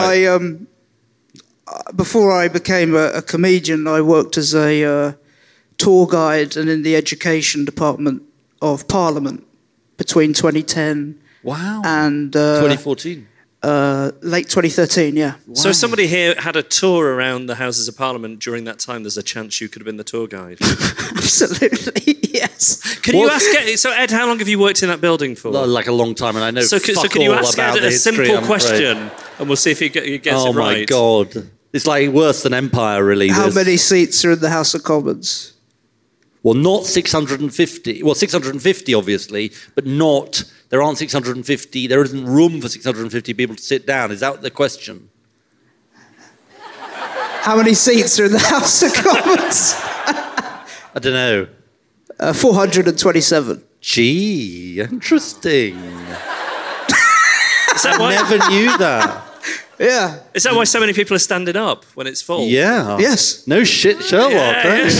before I became a comedian, I worked as a tour guide and in the education department of Parliament between 2010 and 2014. Late 2013, yeah. Wow. So if somebody here had a tour around the Houses of Parliament during that time, there's a chance you could have been the tour guide. Absolutely, yes. Can you ask Ed, so Ed, how long have you worked in that building for? Like a long time, and I know so can you ask Ed a simple question, and we'll see if he gets it right. Oh my God. It's like worse than Empire, really. How many seats are in the House of Commons? Well, not 650. Well, 650, obviously, but not... There aren't 650... There isn't room for 650 people to sit down. Is that the question? How many seats are in the House of Commons? I don't know. 427. Gee, interesting. I never knew that. Yeah. Is that why so many people are standing up when it's full? Yeah. Yes. No shit, Sherlock.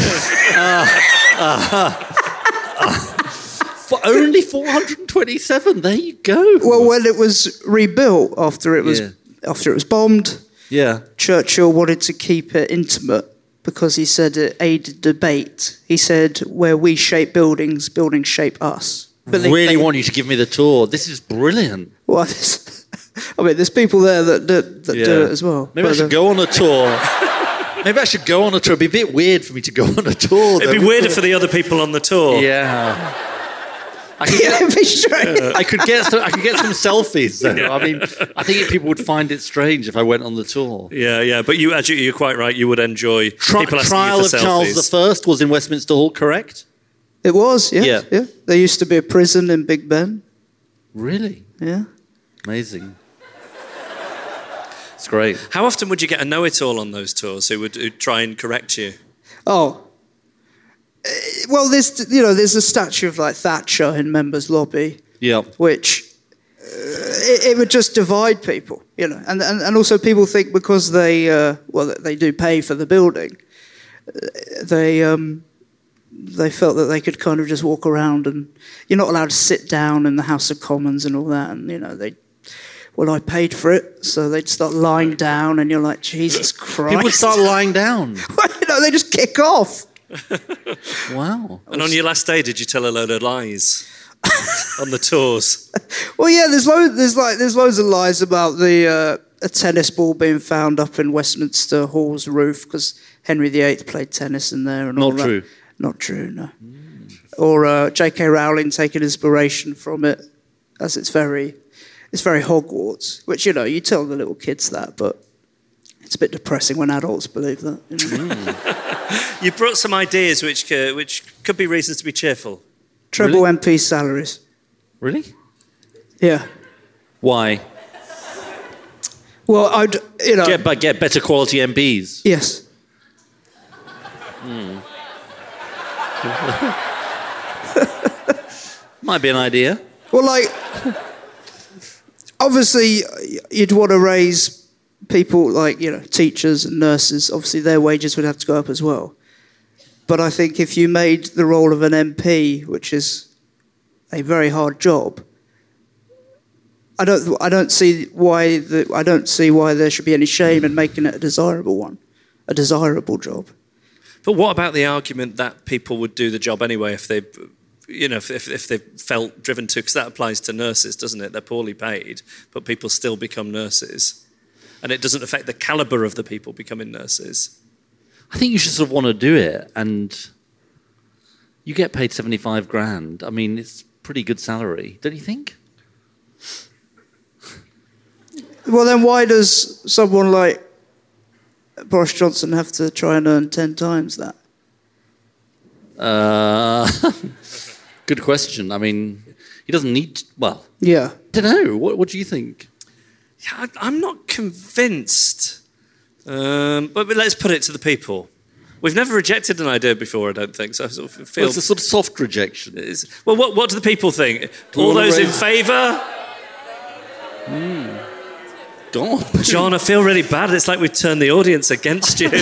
For only 427. There you go. Well, when it was rebuilt after it was bombed, Churchill wanted to keep it intimate because he said it aided debate. He said, "Where we shape buildings, buildings shape us." But really want you to give me the tour. This is brilliant. Well, I mean, there's people there that do it as well. Maybe I should go on a tour. Maybe I should go on a tour. It'd be a bit weird for me to go on a tour. It'd be weirder for the other people on the tour. Yeah. I could get some selfies though. I mean, I think people would find it strange if I went on the tour. Yeah. But you're quite right. You would enjoy people asking Trial you of for Charles selfies. I was in Westminster Hall, correct? It was, yeah. There used to be a prison in Big Ben. Really? Yeah. Amazing. It's great. How often would you get a know-it-all on those tours who'd try and correct you? Oh. Well, there's a statue of like Thatcher in Members' Lobby. Yeah. Which it would just divide people, and also people think because they do pay for the building, they felt that they could kind of just walk around, and you're not allowed to sit down in the House of Commons and all that, and I paid for it, so they'd start lying down, and you're like, Jesus Christ. People start lying down. They just kick off. Wow. And on your last day, did you tell a load of lies on the tours? Well, yeah, there's loads of lies about a tennis ball being found up in Westminster Hall's roof because Henry VIII played tennis in there. And all Not true. That. Not true, no. Or J.K. Rowling taking inspiration from it, as it's very Hogwarts. Which you tell the little kids that, but it's a bit depressing when adults believe that. You brought some ideas which could be reasons to be cheerful. Treble MP salaries. Really? Yeah. Why? Well, I'd get better quality MPs. Yes. Might be an idea. Well, obviously, you'd want to raise people like, teachers and nurses. Obviously, their wages would have to go up as well. But I think if you made the role of an MP, which is a very hard job, I don't see why there should be any shame in making it a desirable job. But what about the argument that people would do the job anyway if they, if they felt driven to? Because that applies to nurses, doesn't it? They're poorly paid, but people still become nurses, and it doesn't affect the caliber of the people becoming nurses. I think you should sort of want to do it, and you get paid 75 grand. I mean, it's a pretty good salary, don't you think? Well, then why does someone like Boris Johnson have to try and earn 10 times that? Good question. I mean, he doesn't need to, well. Yeah. I don't know. What do you think? Yeah, I'm not convinced. But let's put it to the people. We've never rejected an idea before, I don't think. So I sort of feel... Well, it's a sort of soft rejection. Well, what do the people think? All those in favour? God. John, I feel really bad. It's like we've turned the audience against you.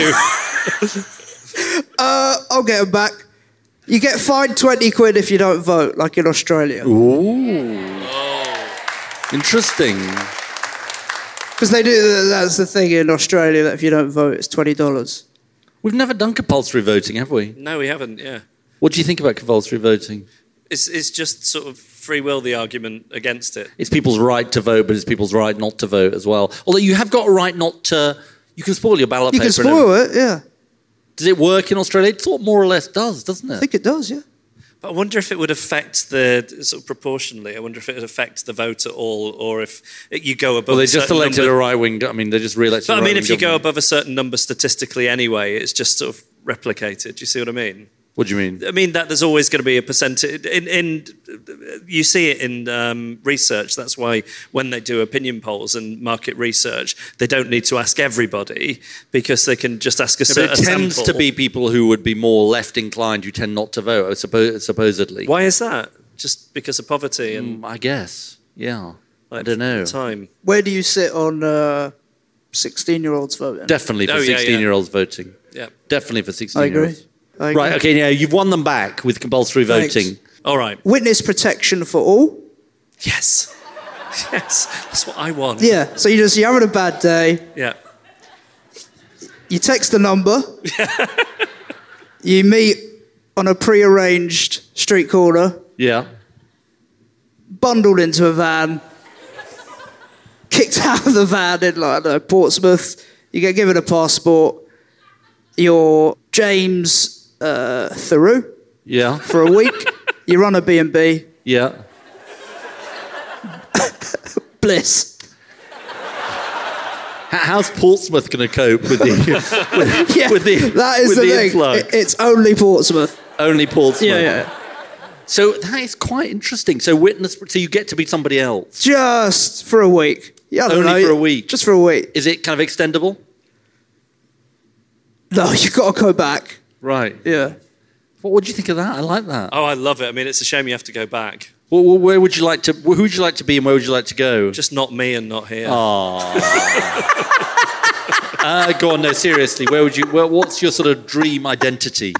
I'll get them back. You get fined 20 quid if you don't vote, like in Australia. Ooh. Interesting. Because they do, that's the thing in Australia, that if you don't vote, it's $20. We've never done compulsory voting, have we? No, we haven't, yeah. What do you think about compulsory voting? It's just sort of free will, the argument against it. It's people's right to vote, but it's people's right not to vote as well. Although you have got a right not to... You can spoil your ballot paper. You can spoil it, yeah. Does it work in Australia? It sort of more or less does, doesn't it? I think it does, yeah. But I wonder if it would affect the, sort of proportionally, I wonder if it would affect the vote at all, or if you go above well, they a certain just elected number. a right-wing... I mean, they just re-elected But a I mean, right-wing if you go government. above a certain number statistically anyway, it's just sort of replicated. Do you see what I mean? What do you mean? I mean that there's always going to be a percentage. You see it in research. That's why when they do opinion polls and market research, they don't need to ask everybody because they can just ask a certain sample. It tends to be people who would be more left inclined who tend not to vote, supposedly. Why is that? Just because of poverty? And I guess, yeah. I don't know. Time. Where do you sit on 16-year-olds voting? Definitely for 16-year-olds voting. Yeah. Definitely for 16-year-olds. I agree. Right, okay, yeah, you've won them back with compulsory voting. All right. Witness protection for all? Yes. Yes, that's what I want. Yeah, so you're having a bad day. Yeah. You text the number. You meet on a pre-arranged street corner. Yeah. Bundled into a van. Kicked out of the van in, Portsmouth. You get given a passport. You're James Theroux. Yeah. For a week. You run a B&B. Yeah. Bliss. How's Portsmouth going to cope with the that is the thing. influx? It's only Portsmouth. Only Portsmouth. Yeah. So that is quite interesting. So you get to be somebody else. Just for a week. Yeah, Only for a week. Just for a week. Is it kind of extendable? No, you've got to go back. Right. Yeah. What would you think of that? I like that. Oh, I love it. I mean, it's a shame you have to go back. Well, where would you like to? Who would you like to be, and where would you like to go? Just not me and not here. Go on, no, seriously. Where would you? What's your sort of dream identity?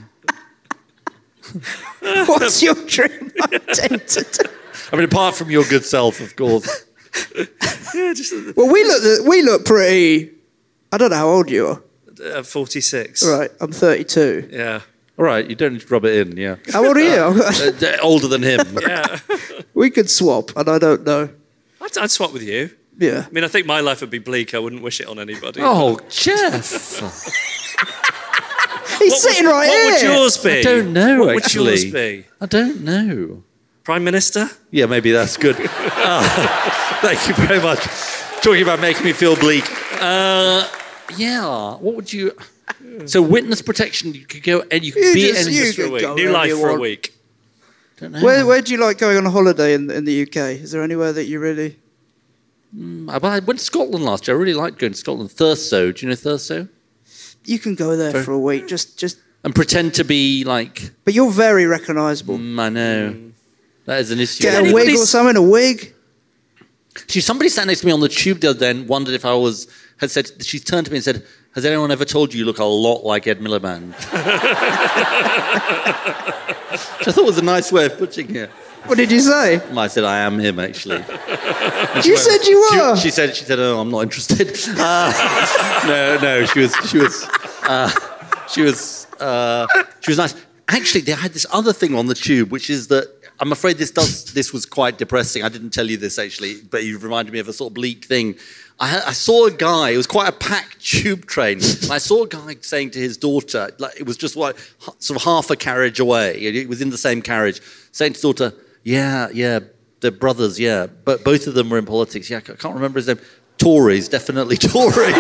What's your dream identity? I mean, apart from your good self, of course. Well, we look pretty. I don't know how old you are. 46. Right, I'm 32. Yeah. All right, you don't need to rub it in, yeah. How old are you? Older than him. Yeah. We could swap, and I don't know. I'd swap with you. Yeah. I mean, I think my life would be bleak. I wouldn't wish it on anybody. Oh, Jeff. He's sitting right here. What would yours be? I don't know, what actually. What would yours be? I don't know. Prime Minister? Yeah, maybe that's good. Thank you very much. Talking about making me feel bleak. Yeah, what would you... So witness protection, you could go and you could be in just for a week. New life for a week. Don't know. Where do you like going on a holiday in the UK? Is there anywhere that you really... I went to Scotland last year. I really liked going to Scotland. Thurso. Do you know Thurso? You can go there for a week. Just and pretend to be like... But you're very recognisable. I know. That is an issue. Get a wig or something, a wig. Somebody sat next to me on the tube the other day and wondered if I was... She turned to me and said, has anyone ever told you look a lot like Ed Miliband? Which I thought was a nice way of putting it. What did you say? I said, I am him, actually. You said you were? She said, oh, I'm not interested. No, she was nice. Actually, they had this other thing on the tube, which is that, I'm afraid this was quite depressing. I didn't tell you this, actually, but you reminded me of a sort of bleak thing. I saw a guy, it was quite a packed tube train, and I saw a guy saying to his daughter, like it was just sort of half a carriage away, it was in the same carriage, saying to his daughter, yeah, they're brothers, yeah, but both of them were in politics. Yeah, I can't remember his name. Tories, definitely Tories.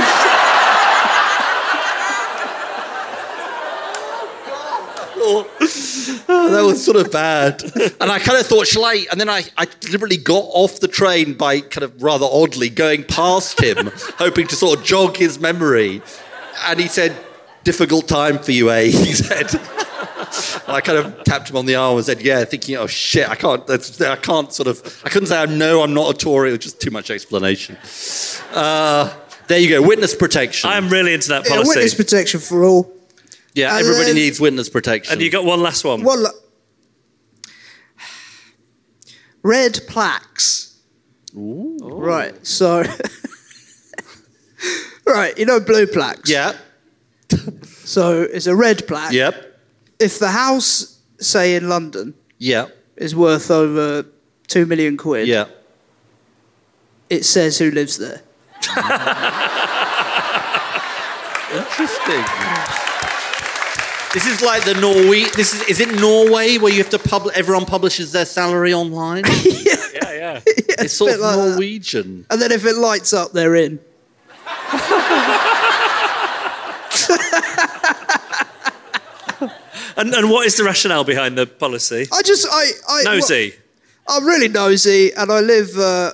That was sort of bad. And I kind of thought, and then I deliberately got off the train by kind of rather oddly going past him, hoping to sort of jog his memory. And he said, difficult time for you, eh? He said. And I kind of tapped him on the arm and said, yeah, thinking, oh shit, I couldn't say, no, I'm not a Tory. It was just too much explanation. There you go, witness protection. I'm really into that policy. Witness protection for all. Yeah, everybody needs witness protection. And you got one last one. Red plaques. Ooh. Right, so... right, you know blue plaques? Yeah. So it's a red plaque. Yep. If the house, say in London, is worth over 2 million quid, it says who lives there. Interesting. This is like the Is it Norway where you have to everyone publishes their salary online? Yeah. It's sort of like Norwegian. That. And then if it lights up, they're in. And what is the rationale behind the policy? Nosy. I'm really nosy, and I live.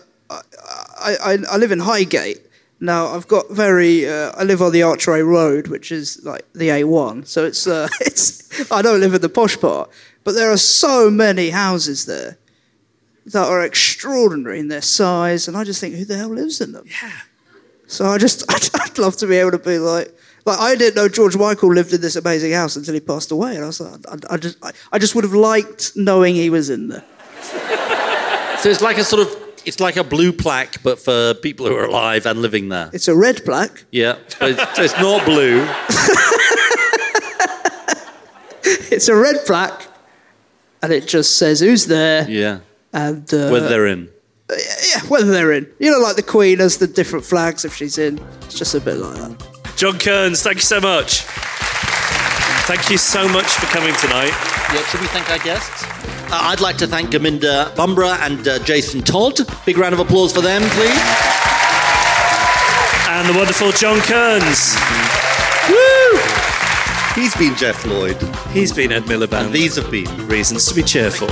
I live in Highgate. Now I've got I live on the Archway Road, which is like the A1. So it's. I don't live in the posh part, but there are so many houses there that are extraordinary in their size, and I just think, who the hell lives in them? Yeah. So I'd love to be able to be like I didn't know George Michael lived in this amazing house until he passed away, and I was like, I just would have liked knowing he was in there. So it's like it's like a blue plaque, but for people who are alive and living there. It's a red plaque. Yeah, but it's not blue. It's a red plaque, and it just says who's there. Yeah. And whether they're in. Yeah, whether they're in. You know, like the Queen has the different flags if she's in. It's just a bit like that. John Kearns, thank you so much. Thank you so much for coming tonight. Yeah, should we thank our guests? I'd like to thank Gaminda Bumbra and Jason Todd. Big round of applause for them, please. And the wonderful John Kearns. Woo! He's been Jeff Lloyd. He's been Ed Miliband. And these have been Reasons to be Cheerful.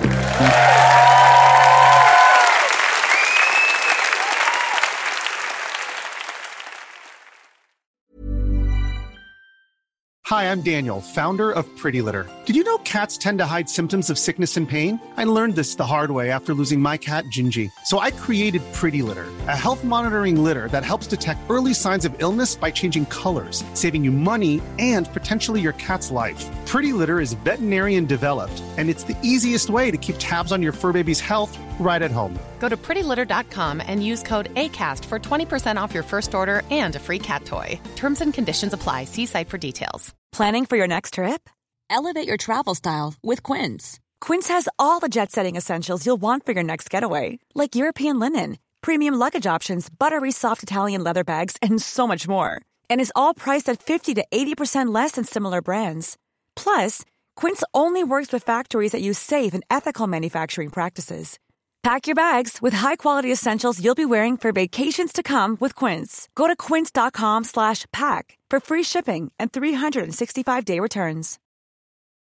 Hi, I'm Daniel, founder of Pretty Litter. Did you know cats tend to hide symptoms of sickness and pain? I learned this the hard way after losing my cat, Gingy. So I created Pretty Litter, a health monitoring litter that helps detect early signs of illness by changing colors, saving you money and potentially your cat's life. Pretty Litter is veterinarian developed, and it's the easiest way to keep tabs on your fur baby's health right at home. Go to prettylitter.com and use code ACAST for 20% off your first order and a free cat toy. Terms and conditions apply. See site for details. Planning for your next trip? Elevate your travel style with Quince. Quince has all the jet-setting essentials you'll want for your next getaway, like European linen, premium luggage options, buttery soft Italian leather bags, and so much more. And is all priced at 50 to 80% less than similar brands. Plus, Quince only works with factories that use safe and ethical manufacturing practices. Pack your bags with high-quality essentials you'll be wearing for vacations to come with Quince. Go to quince.com/pack for free shipping and 365-day returns.